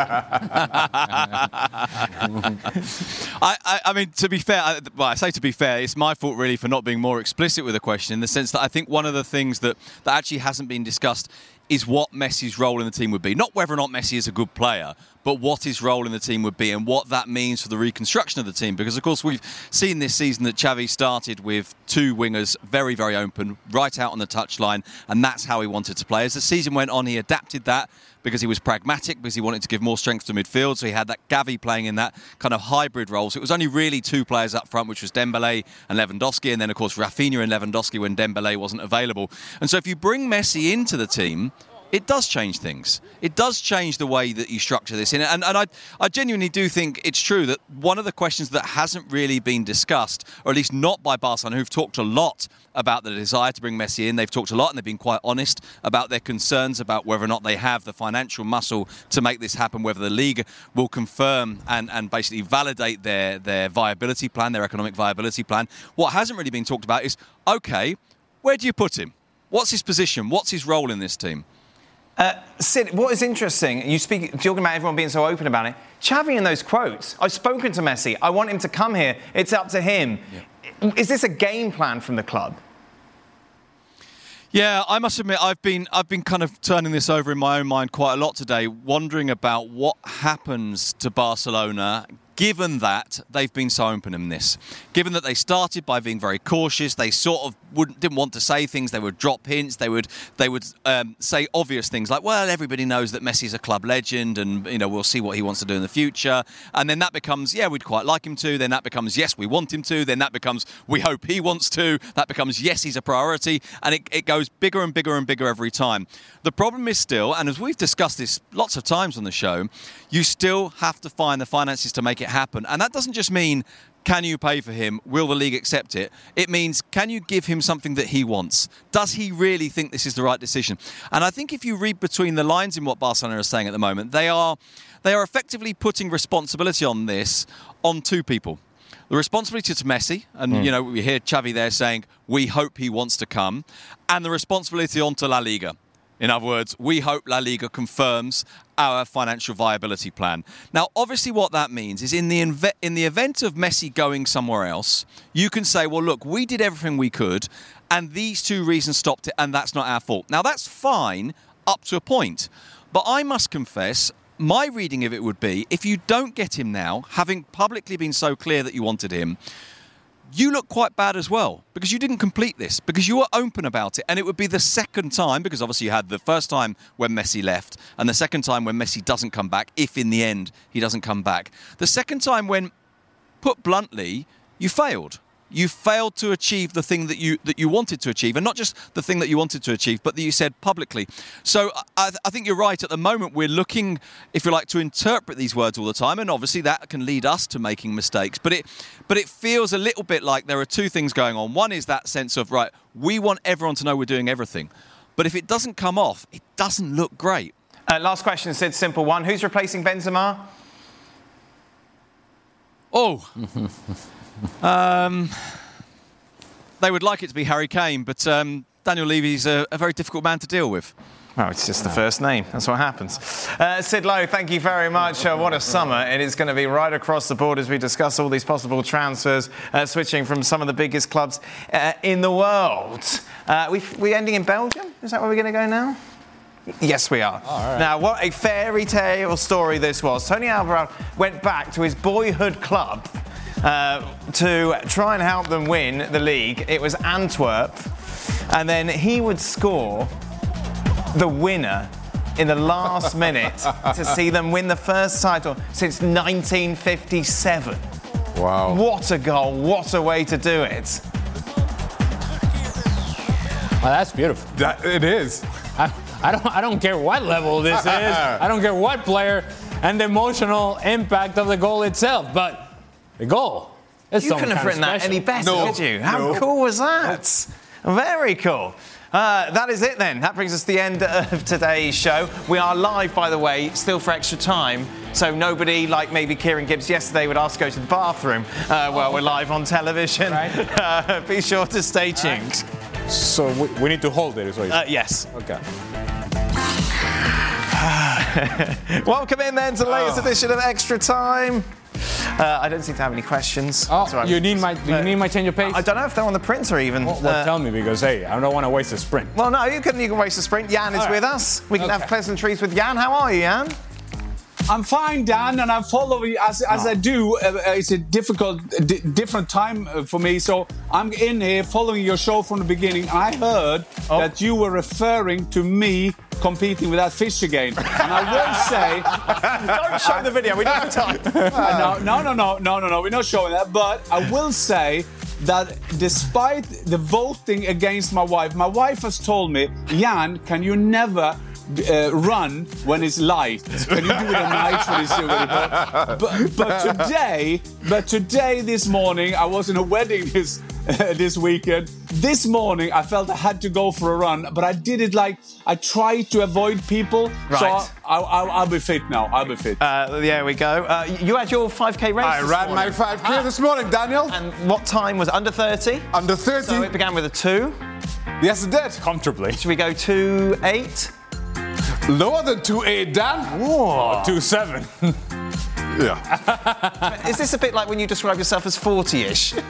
the world. I, I, I mean, to be fair, I, well, I say to be fair, it's my fault really for not being more explicit with the question, in the sense that I think one of the things that, that actually hasn't been discussed is what Messi's role in the team would be. Not whether or not Messi is a good player, but what his role in the team would be and what that means for the reconstruction of the team. Because, of course, we've seen this season that Xavi started with two wingers very, very open, right out on the touchline, and that's how he wanted to play. As the season went on, he adapted that because he was pragmatic, because he wanted to give more strength to midfield, so he had that Gavi playing in that kind of hybrid role. So it was only really two players up front, which was Dembele and Lewandowski, and then, of course, Rafinha and Lewandowski when Dembele wasn't available. And so if you bring Messi into the team, it does change things. It does change the way that you structure this. And, and I, I genuinely do think it's true that one of the questions that hasn't really been discussed, or at least not by Barcelona, who've talked a lot about the desire to bring Messi in. They've talked a lot and they've been quite honest about their concerns about whether or not they have the financial muscle to make this happen, whether the league will confirm and, and basically validate their, their viability plan, their economic viability plan. What hasn't really been talked about is, OK, where do you put him? What's his position? What's his role in this team? Uh, Sid, what is interesting, you speak, talking about everyone being so open about it, Xavi in those quotes, I've spoken to Messi, I want him to come here, it's up to him. Yeah. Is this a game plan from the club? Yeah, I must admit, I've been I've been kind of turning this over in my own mind quite a lot today, wondering about what happens to Barcelona given that they've been so open in this. Given that they started by being very cautious, they sort of wouldn't, didn't want to say things, they would drop hints, they would they would um, say obvious things like, well, everybody knows that Messi's a club legend and, you know, we'll see what he wants to do in the future. And then that becomes, yeah, we'd quite like him to. Then that becomes, yes, we want him to. Then that becomes, we hope he wants to. That becomes, yes, he's a priority. And it, it goes bigger and bigger and bigger every time. The problem is still, and as we've discussed this lots of times on the show, you still have to find the finances to make it happen. And that doesn't just mean, can you pay for him? Will the league accept it? It means, can you give him something that he wants? Does he really think this is the right decision? And I think if you read between the lines in what Barcelona are saying at the moment, they are they are effectively putting responsibility on this on two people. The responsibility to Messi, and mm. you know, we hear Xavi there saying, we hope he wants to come, and the responsibility onto La Liga. In other words, we hope La Liga confirms our financial viability plan. Now, obviously what that means is in the inve- in the event of Messi going somewhere else, you can say, well, look, we did everything we could, and these two reasons stopped it, and that's not our fault. Now, that's fine up to a point. But I must confess, my reading of it would be, if you don't get him now, having publicly been so clear that you wanted him, you look quite bad as well, because you didn't complete this, because you were open about it. And it would be the second time, because obviously you had the first time when Messi left, and the second time when Messi doesn't come back, if in the end he doesn't come back. The second time when, put bluntly, you failed. You failed to achieve the thing that you that you wanted to achieve, and not just the thing that you wanted to achieve, but that you said publicly. So I, I think you're right. At the moment, we're looking, if you like, to interpret these words all the time, and obviously that can lead us to making mistakes. But it, but it feels a little bit like there are two things going on. One is that sense of, right, we want everyone to know we're doing everything, but if it doesn't come off, it doesn't look great. Uh, last question, Sid, simple one. Who's replacing Benzema? Oh. Um, they would like it to be Harry Kane, but um, Daniel Levy's a, a very difficult man to deal with. Oh, it's just the first name. That's what happens. Uh, Sid Lowe, thank you very much. Uh, what a summer. It is going to be right across the board as we discuss all these possible transfers, uh, switching from some of the biggest clubs uh, in the world. Uh, we we ending in Belgium? Is that where we're going to go now? Yes, we are. Oh, right. Now, what a fairy tale story this was. Tony Alvarado went back to his boyhood club uh, to try and help them win the league. It was Antwerp. And then he would score the winner in the last minute to see them win the first title since nineteen fifty-seven. Wow. What a goal. What a way to do it. Well, that's beautiful. That, it is. I, I don't I don't care what level this is. I don't care what player and the emotional impact of the goal itself. But the goal is You couldn't have written that any better, No. could you? How No. cool was that? Very cool. Uh, that is it then. That brings us to the end of today's show. We are live, by the way, still for extra time. So nobody, like maybe Kieran Gibbs yesterday, would ask to go to the bathroom uh, while we're live on television. Right. Uh, be sure to stay tuned. So we, we need to hold it, is what you Uh, yes. Okay. Welcome in then to the latest Oh. edition of Extra Time. Uh, I don't seem to have any questions. Oh, That's all right. you need my do you Uh, need my change of pace? I don't know if they're on the printer even. Well, well, Uh, tell me, because hey, I don't want to waste a sprint. Well, no, you can, you can waste a sprint. Jan is All right. with us. We can Okay. have pleasantries with Jan. How are you, Jan? I'm fine, Dan, and I'm following as as I do. Uh, it's a difficult, di- different time uh, for me, so I'm in here following your show from the beginning. I heard Oh. that you were referring to me competing with that fish again, and I will say, Don't show the video. We don't have time. uh, no, no, no, no, no, no, no, we're not showing that. But I will say that despite the voting against my wife, my wife has told me, Jan, can you never uh, run when it's light? Can you do it at night when it's when it, but, but today, but today, this morning, I was in a wedding this uh, this weekend. This morning, I felt I had to go for a run, but I did it like I tried to avoid people. So Right. I, I, I'll be fit now. I'll be fit. Uh, there we go. Uh, you had your five K race. I this ran morning. my five K this morning, Daniel. And what time was it? Under thirty? Under thirty. So it began with a two. Yes, it did. Comfortably. Should we go two eight? Lower than two eight, Dan. Whoa. Two seven. Yeah. Is this a bit like when you describe yourself as forty-ish? Is it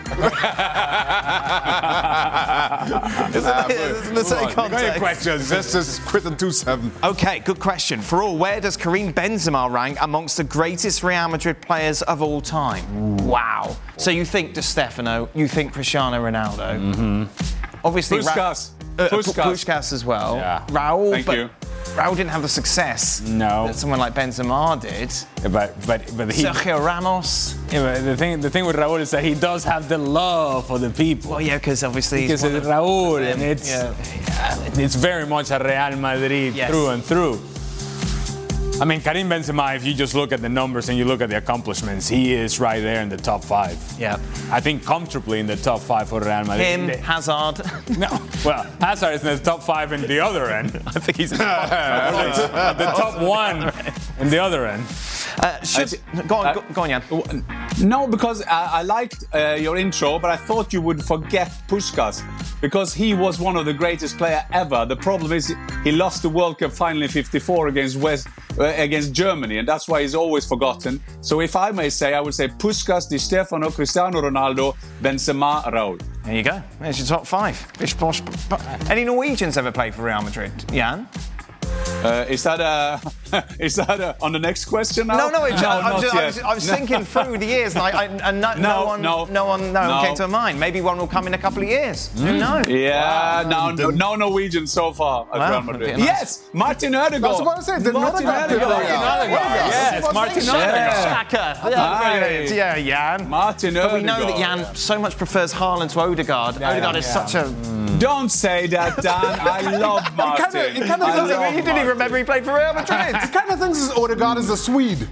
the same Got any context? questions? Let's just quit on two seven. Okay, good question. For all, where does Karim Benzema rank amongst the greatest Real Madrid players of all time? Wow. So you think Di Stefano, you think Cristiano Ronaldo. Mm-hmm. Obviously, Ra- Puskas. uh, Puskas. Puskas as well. Yeah. Raul, Thank but you. Raul didn't have the success No. that someone like Benzema did. But but but he. Sergio Ramos. Yeah, but the thing the thing with Raúl is that he does have the love for the people. Well, yeah, because obviously he's Because one it's of Raúl, them. and it's Yeah. it's very much a Real Madrid Yes. through and through. I mean, Karim Benzema, if you just look at the numbers and you look at the accomplishments, he is right there in the top five. Yeah. I think comfortably in the top five for Real Madrid. Him, The- Hazard. No, well, Hazard is in the top five in the other end. I think he's in the, the top one in the other end. Uh, should, go on, go, go on, Jan. No, because I, I liked uh, your intro, but I thought you would forget Puskas because he was one of the greatest players ever. The problem is he lost the World Cup final in fifty-four against West uh, against Germany, and that's why he's always forgotten. So if I may say, I would say Puskas, Di Stefano, Cristiano Ronaldo, Benzema, Raúl. There you go. There's your top five. Bish, bosh, b- Any Norwegians ever played for Real Madrid? Jan? Uh, is that uh, is that uh, on the next question now? No, no, it's, I, I'm not just, I yet. was, I was thinking through the years, and, I, I, and no, no, No, one, no, no one, no, one no. came to mind. Maybe one will come in a couple of years. Who knows? Yeah, no, no, no Norwegian so far at Wow, Real Madrid. okay, nice. Yes, Martin Ødegaard. That's what I said. The Martin Ødegaard. Ødegaard. Martin Ødegaard. Yes, Martin Ødegaard. Shaka. Yeah, Aye. brilliant. Yeah, Jan. Martin But we know that Ødegaard. Jan so much prefers Haaland to Odegaard. Yeah, Odegaard yeah, is yeah. such a... Don't say that, Dan. I love Martin. kinda- he kinda I does it, love You didn't even remember he played for Real Madrid. He kind of thinks Odegaard is a Swede.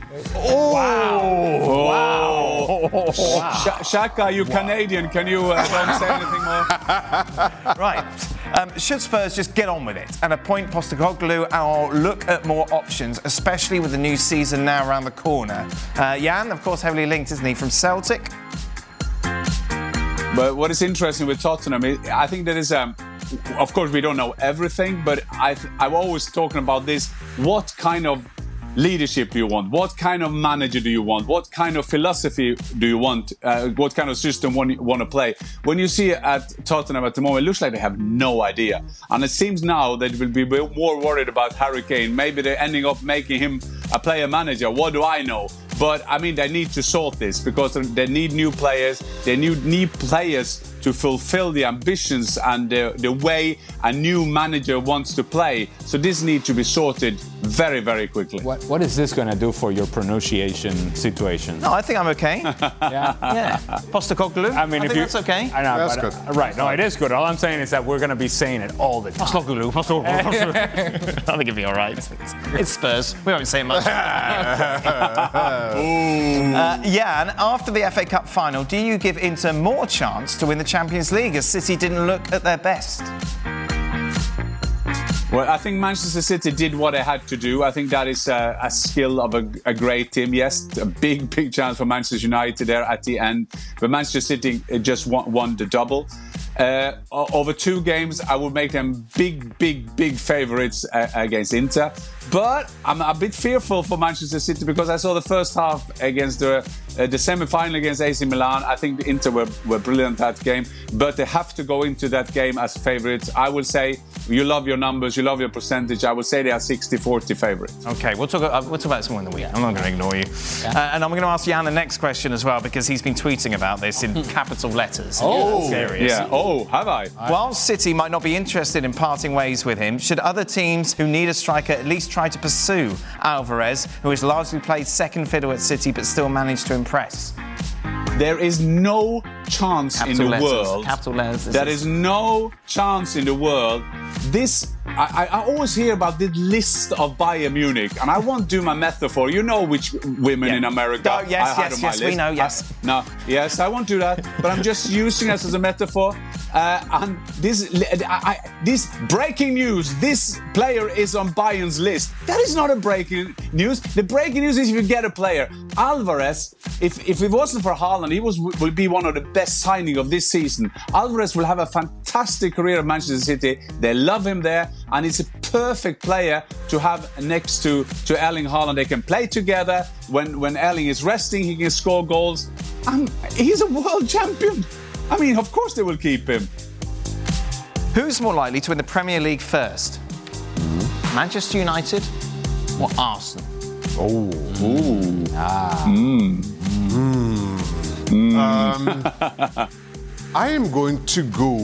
Wow. Sh- Shaka, you Canadian. Can you uh, don't say anything more? Right. Um, should Spurs just get on with it and appoint Postecoglou or look at more options, especially with the new season now around the corner? Uh, Jan, of course, heavily linked, isn't he, from Celtic? But what is interesting with Tottenham, is, I think there is um, of course we don't know everything, but I I'm always talking about this. What kind of leadership do you want? What kind of manager do you want? What kind of philosophy do you want? Uh, what kind of system want you want to play? When you see at Tottenham at the moment, it looks like they have no idea. And it seems now that will be more worried about Harry Kane. Maybe they're ending up making him a player manager. What do I know? But I mean, they need to sort this because they need new players. They need, need players to fulfill the ambitions and the, the way a new manager wants to play. So this needs to be sorted very, very quickly. What, what is this going to do for your pronunciation situation? No, I think I'm okay. yeah. Yeah. Postecoglou. I mean, I if think you, that's okay. I know, That's but, good. uh, right. No, it is good. All I'm saying is that we're going to be saying it all the time. Postecoglou. Postecoglou. I think it'll be all right. It's Spurs. We won't say much. uh, yeah, and after the F A Cup final, do you give Inter more chance to win the Champions League as City didn't look at their best? Well, I think Manchester City did what they had to do. I think that is a, a skill of a, a great team. Yes, a big, big chance for Manchester United there at the end. But Manchester City just won, won the double. Uh, over two games, I would make them big, big, big favourites uh, against Inter. But I'm a bit fearful for Manchester City because I saw the first half against the, uh, the semi-final against A C Milan. I think the Inter were, were brilliant that game. But they have to go into that game as favourites. I will say, you love your numbers, you love your percentage. I would say they are sixty forty favourites. OK, we'll talk, uh, we'll talk about this more in the week. I'm not going to ignore you. Yeah. Uh, and I'm going to ask Jan the next question as well because he's been tweeting about this in capital letters. Oh, serious. Yeah. Oh, have I? While City might not be interested in parting ways with him, should other teams who need a striker at least try to pursue Alvarez, who has largely played second fiddle at City but still managed to impress? There is no chance Capital in the letters. world. Capital letters. There is no chance in the world. This, I, I always hear about this list of Bayern Munich, and I won't do my metaphor. You know which women Yeah. in America Oh, yes, I had yes, on my yes, list. we know, yes. I, no, yes, I won't do that. But I'm just using this as a metaphor. Uh, and this, I, I, this breaking news: this player is on Bayern's list. That is not a breaking news. The breaking news is if you get a player. Alvarez, if if it wasn't for Haaland, he was will be one of the best signing of this season. Alvarez will have a fantastic career at Manchester City. They love him there, and he's a perfect player to have next to, to Erling Haaland. They can play together. When when Erling is resting, he can score goals. And he's a world champion. I mean, of course they will keep him. Who's more likely to win the Premier League first? Mm-hmm. Manchester United or Arsenal? Oh. Ooh. Ah. Mm. Mm. Um, I am going to go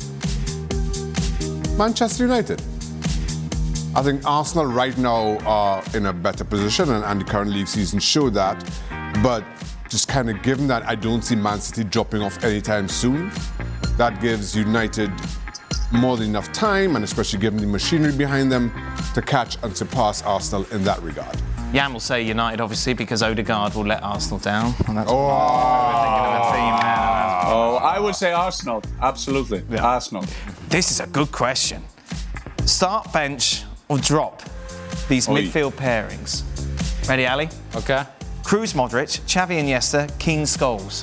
Manchester United. I think Arsenal right now are in a better position, and, and the current league season showed that. But just kind of given that I don't see Man City dropping off anytime soon, that gives United more than enough time, and especially given the machinery behind them, to catch and surpass Arsenal in that regard. Jan will say United, obviously, because Odegaard will let Arsenal down. And that's oh. we're thinking of a theme there. Oh, I would say Arsenal. Absolutely. Yeah. Arsenal. This is a good question. Start, bench, or drop these Oy. midfield pairings. Ready, Ali? Okay. Kroos, Modric, Xavi, Iniesta, Keane, Scholes.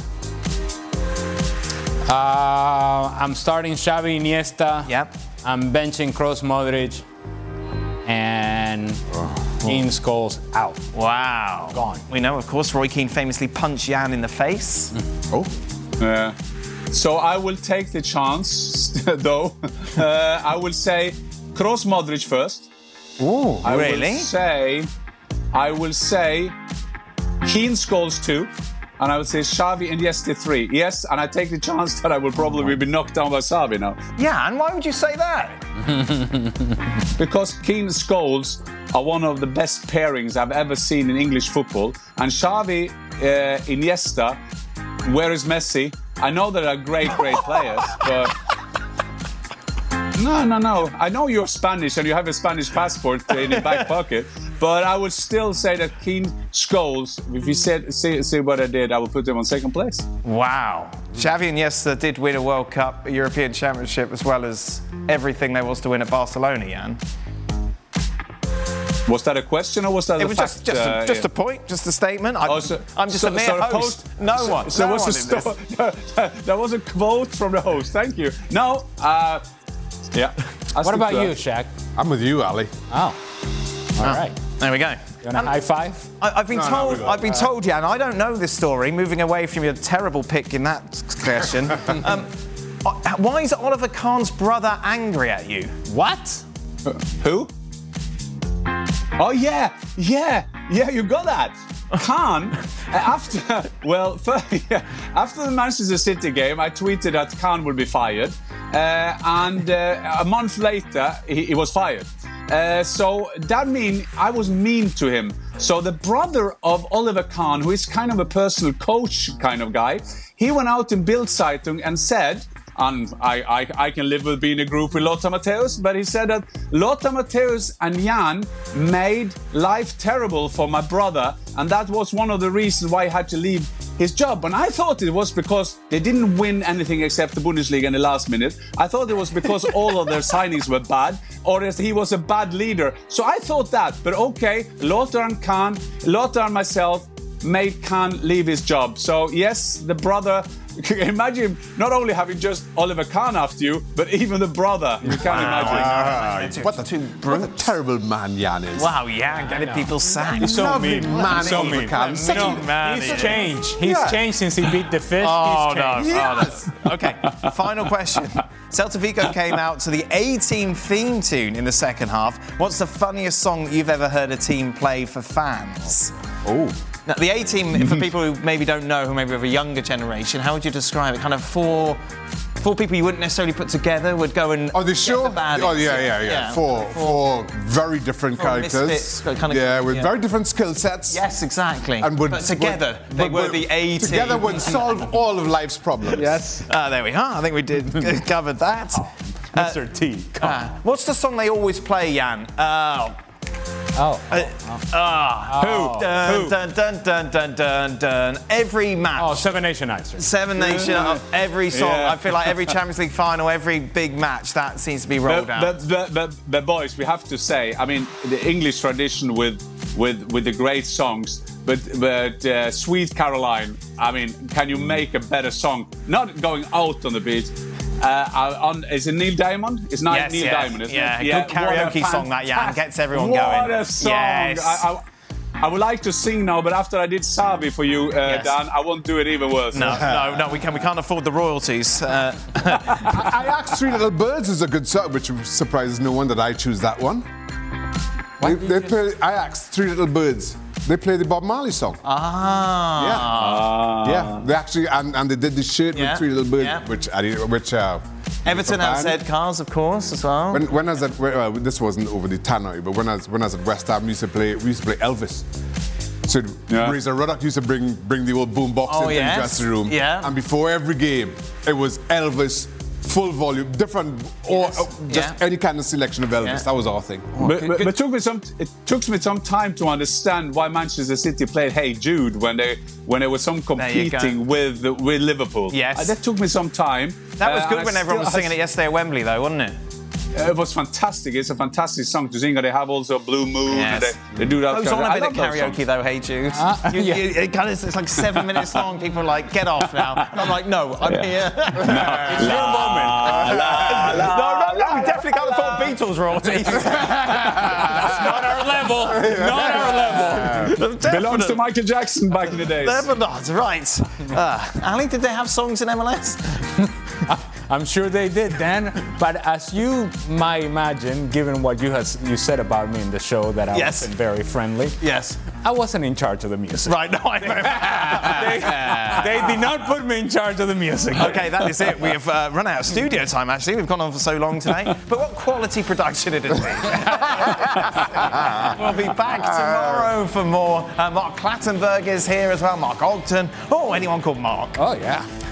Uh, I'm starting Xavi, Iniesta. Yep. I'm benching Kroos, Modric, and oh. Keane, Scholes out. Wow. Gone. We know, of course, Roy Keane famously punched Jan in the face. Oh. Yeah. So I will take the chance, though. Uh, I will say Kroos, Modric first. Ooh, I really? will say, I will say Keane, Scholes two. And I would say Xavi and Iniesta three. Yes, and I take the chance that I will probably be knocked down by Xavi now. Yeah, and why would you say that? Because Keane and Scholes are one of the best pairings I've ever seen in English football. And Xavi, uh, Iniesta, where is Messi? I know they are great, great players, but... No, no, no. I know you're Spanish and you have a Spanish passport in your back pocket, but I would still say that Keane, Scholes, if you said, see, see what I did, I would put them on second place. Wow. Xavi and Iniesta did win a World Cup, a European Championship, as well as everything there was to win at Barcelona, Jan. Was that a question or was that it a was fact? just, just, uh, a, just yeah. a point, just a statement. I'm, oh, so, I'm just so, a mere so host. Post, no so, one. So no was one a sto- that was a quote from the host. Thank you. No. Uh, yeah. I What about that. you, Shaq? I'm with you, Ali. Oh. All oh. right. There we go. You want a high five? I, I've been no, told. no, I've been told, Jan. I don't know this story. Moving away from your terrible pick in that question. um, why is Oliver Kahn's brother angry at you? What? Uh, who? Oh yeah, yeah, yeah. You got that. Khan, after well, yeah, after the Manchester City game, I tweeted that Khan would be fired, uh, and uh, a month later he, he was fired. Uh, so that means I was mean to him. So the brother of Oliver Kahn, who is kind of a personal coach kind of guy, he went out in Bild Zeitung and said, and I, I, I can live with being in a group with Lothar Matthäus, but he said that Lothar Matthäus and Jan made life terrible for my brother, and that was one of the reasons why he had to leave his job. And I thought it was because they didn't win anything except the Bundesliga in the last minute. I thought it was because all of their signings were bad, or as he was a bad leader. So I thought that, but okay, Lothar and Kahn, Lothar and myself made Kahn leave his job. So yes, the brother, imagine not only having just Oliver Kahn after you, but even the brother. You can't wow. imagine. Wow. What, a, what a terrible man Jan is. Wow, Jan, getting people sacked. He's so Lovely mean. man, so Oliver mean. Kahn. You know, man he's he changed. He's yeah. changed since he beat the fish. Oh, he's changed. no. Yes. Oh, no. Okay, final question. Celta Vigo came out to the A-Team theme tune in the second half. What's the funniest song that you've ever heard a team play for fans? Oh. Now, the A-Team, for people who maybe don't know, who maybe have a younger generation, how would you describe it? Kind of four, four people you wouldn't necessarily put together would go and Oh, the show? get the baddies. Oh, yeah, yeah, yeah. Yeah. Four, four very different Four characters. misfits, kind of- yeah, with yeah. very different skill sets. Yes, exactly. And would, but together, would, they but were would- the A-Team. Together would solve all of life's problems. Yes. Ah, there we are. I think we did covered that. Oh, Mister Uh, T. Come Uh, what's the song they always play, Jan? Oh. Oh. Uh, ah. Oh. Who? Dun, Who? dun, dun, dun, dun, dun, dun. Every match. Oh, Seven Nation Nights. Seven Nation, Yeah. every song. Yeah. I feel like every Champions League final, every big match, that seems to be rolled But, out. but, but, but, but boys, we have to say, I mean, the English tradition with with with the great songs, but but uh, Sweet Caroline, I mean, can you make a better song? Not going out on the beach. Uh, on, is it Neil Diamond? It's not Yes, Neil yes. Diamond, isn't Yeah, it? a good karaoke what a song that, Jan, fantastic- gets everyone what going. What a song! Yes. I, I, I would like to sing now, but after I did Savi for you, uh, Yes. Dan, I won't do it even worse. No, no, no, we, can, we can't afford the royalties. Uh, I, I asked Three Little Birds is a good song, which surprises no one that I choose that one. They, they play, I asked Three Little Birds. They play the Bob Marley song. ah. Yeah. Ah. Yeah. They actually and, and they did the shirt Yeah. with Three Little Birds, Yeah. which I did, which uh, Everton band. has said cars, of course, as well. When, when I was at well, this wasn't over the tannoy, but when I was when I was at West Ham, we used to play we used to play Elvis. So Yeah. Razor Ruddock used to bring bring the old boom box Oh, into yes. the dressing room. Yeah. And before every game, it was Elvis, full volume, different, or Yes. uh, just Yeah. any kind of selection of Elvis. Yeah. That was our thing. But, but, but took me some, it took me some time to understand why Manchester City played Hey Jude when they when there was some you go. competing with with Liverpool. Yes. Uh, that took me some time. That was Uh, good and when I everyone was still- singing it yesterday at Wembley, though, wasn't it? It was fantastic. It's a fantastic song to sing. They have also Blue Moon. Yes. And they, they do that. Goes kind on of- a I bit of love those karaoke, songs. though, Hey Jude. You- yeah. you- it kind of, it's like seven minutes long. People are like, get off now. And I'm like, no, I'm here. It's your moment. no, no, no, we definitely can't afford Beatles royalties. That's not our level. Not our level. Belongs to Michael Jackson back in the days. Never not, right. Uh, Ali, did they have songs in M L S? I'm sure they did, Dan. But as you might imagine, given what you has you said about me in the show, that I Yes. wasn't very friendly. Yes. I wasn't in charge of the music. Right, no, I they, they did not put me in charge of the music. Okay, that is it. We have uh, run out of studio time, actually. We've gone on for so long today. But what quality production it has been. We'll be back tomorrow for more. Uh, Mark Clattenburg is here as well. Mark Ogden. Oh, anyone called Mark. Oh, yeah.